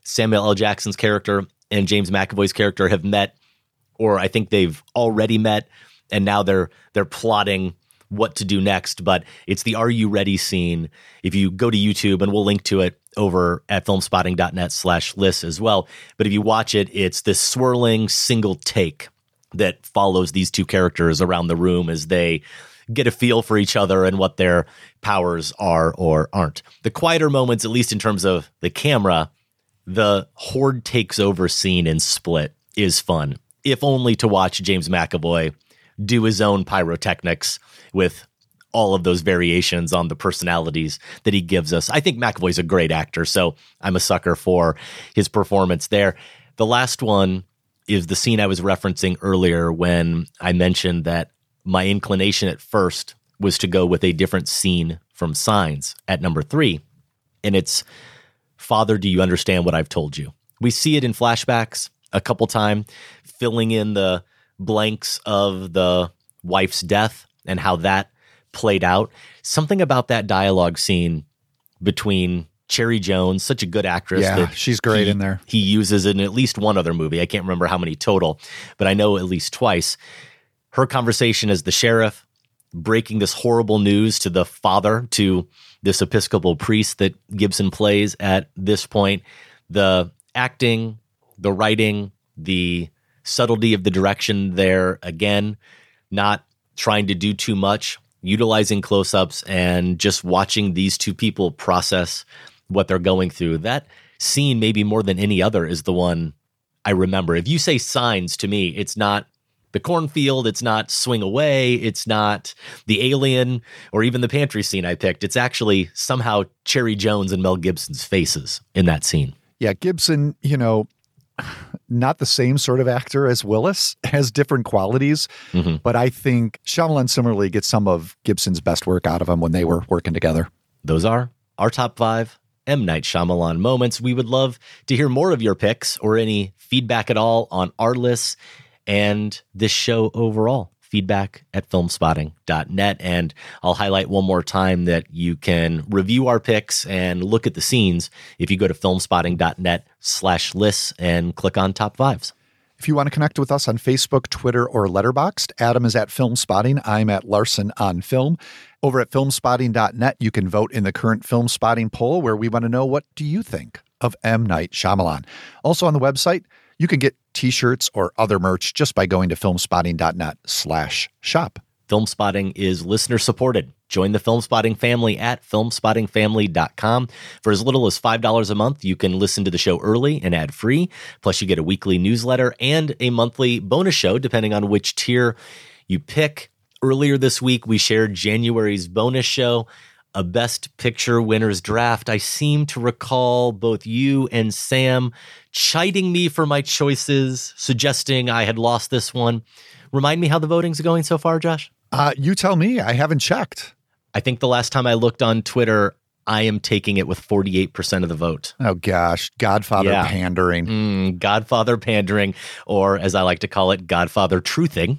Samuel L. Jackson's character and James McAvoy's character have met, or I think they've already met, and now they're they're plotting what to do next. But it's the Are You Ready scene. If you go to YouTube, and we'll link to it over at filmspotting.net slash lists as well. But if you watch it, it's this swirling single take that follows these two characters around the room as they get a feel for each other and what their powers are or aren't. The quieter moments, at least in terms of the camera, the Horde takes over scene in Split is fun, if only to watch James McAvoy do his own pyrotechnics with all of those variations on the personalities that he gives us. I think McAvoy's a great actor, so I'm a sucker for his performance there. The last one is the scene I was referencing earlier when I mentioned that my inclination at first was to go with a different scene from Signs at number three. And it's, Father, do you understand what I've told you? We see it in flashbacks a couple times, filling in the blanks of the wife's death and how that played out. Something about that dialogue scene between Cherry Jones, such a good actress. Yeah, that she's great he, in there. He uses in at least one other movie. I can't remember how many total, but I know at least twice. Her conversation as the sheriff, breaking this horrible news to the father, to this Episcopal priest that Gibson plays at this point. The acting, the writing, the subtlety of the direction there, again, not trying to do too much, utilizing close-ups and just watching these two people process what they're going through. That scene, maybe more than any other, is the one I remember. If you say Signs to me, it's not the cornfield, it's not Swing Away, it's not the alien or even the pantry scene I picked. It's actually somehow Cherry Jones and Mel Gibson's faces in that scene. Yeah, Gibson, you know, not the same sort of actor as Willis, has different qualities, mm-hmm. but I think Shyamalan similarly gets some of Gibson's best work out of him when they were working together. Those are our top five M. Night Shyamalan moments. We would love to hear more of your picks or any feedback at all on our lists and this show overall. Feedback at filmspotting dot net. And I'll highlight one more time that you can review our picks and look at the scenes if you go to filmspotting.net slash lists and click on top fives. If you want to connect with us on Facebook, Twitter, or Letterboxd, Adam is at Filmspotting. I'm at Larson on Film. Over at filmspotting dot net, you can vote in the current Film Spotting poll where we want to know, what do you think of M. Night Shyamalan? Also on the website, you can get t-shirts or other merch just by going to filmspotting.net slash shop. Filmspotting is listener supported. Join the Filmspotting family at filmspotting family dot com. For as little as five dollars a month, you can listen to the show early and ad-free. Plus, you get a weekly newsletter and a monthly bonus show, depending on which tier you pick. Earlier this week, we shared January's bonus show, a Best Picture winners draft. I seem to recall both you and Sam chiding me for my choices, suggesting I had lost this one. Remind me how the voting's going so far, Josh? Uh, you tell me. I haven't checked. I think the last time I looked on Twitter, I am taking it with forty-eight percent of the vote. Oh, gosh. Godfather yeah. pandering. Mm, Godfather pandering, or as I like to call it, Godfather truthing.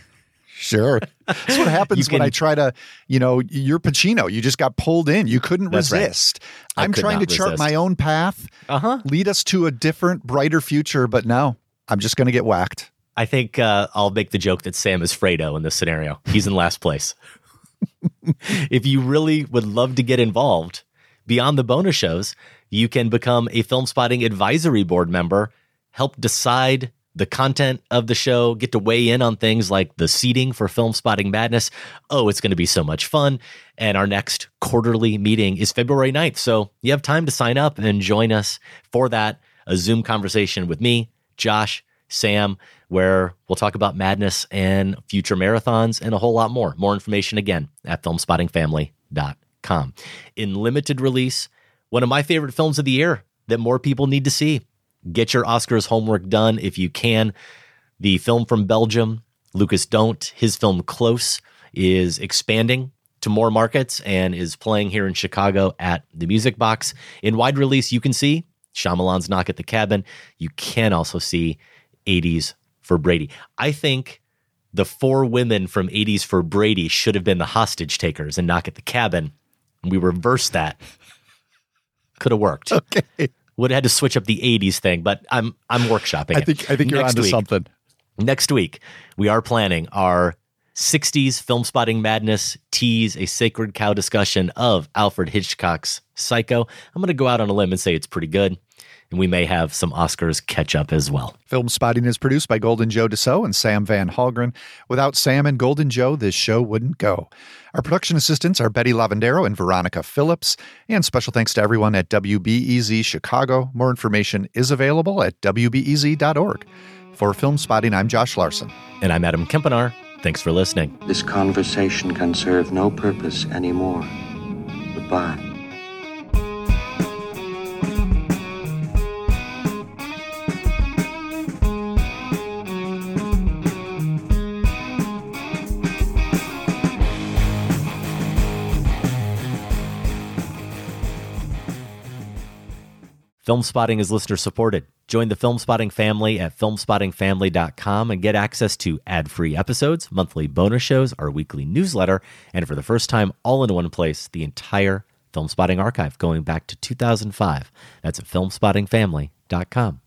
Sure. That's what happens can, when I try to, you know, you're Pacino. You just got pulled in. You couldn't resist. Right. I'm trying to chart resist. my own path, uh-huh. lead us to a different, brighter future. But no, I'm just going to get whacked. I think uh, I'll make the joke that Sam is Fredo in this scenario. He's in last place. If you really would love to get involved beyond the bonus shows, you can become a Film Spotting advisory board member, help decide the content of the show, get to weigh in on things like the seating for Film Spotting Madness. Oh, it's going to be so much fun. And our next quarterly meeting is February ninth. So you have time to sign up and join us for that, a Zoom conversation with me, Josh, Sam, where we'll talk about Madness and future marathons and a whole lot more. More information, again, at filmspotting family dot com. In limited release, one of my favorite films of the year that more people need to see. Get your Oscars homework done if you can. The film from Belgium, Lucas Don't, his film Close, is expanding to more markets and is playing here in Chicago at the Music Box. In wide release, you can see Shyamalan's Knock at the Cabin. You can also see eighties for Brady. I think the four women from eighties for Brady should have been the hostage takers in Knock at the Cabin. We reversed that. Could have worked. Okay. Would have had to switch up the eighties thing, but I'm I'm workshopping it. I think I think you're Next onto week, something. Next week, we are planning our sixties Film Spotting Madness tease, a sacred cow discussion of Alfred Hitchcock's Psycho. I'm going to go out on a limb and say it's pretty good, and we may have some Oscars catch up as well. Film Spotting is produced by Golden Joe Dassault and Sam Van Halgren. Without Sam and Golden Joe, this show wouldn't go. Our production assistants are Betty Lavandero and Veronica Phillips. And special thanks to everyone at W B E Z Chicago. More information is available at W B E Z dot org. For Film Spotting, I'm Josh Larson. And I'm Adam Kempenar. Thanks for listening. This conversation can serve no purpose anymore. Goodbye. Film Spotting is listener supported. Join the Film Spotting family at film spotting family dot com and get access to ad-free episodes, monthly bonus shows, our weekly newsletter, and for the first time, all in one place, the entire Film Spotting archive going back to two thousand five. That's at film spotting family dot com.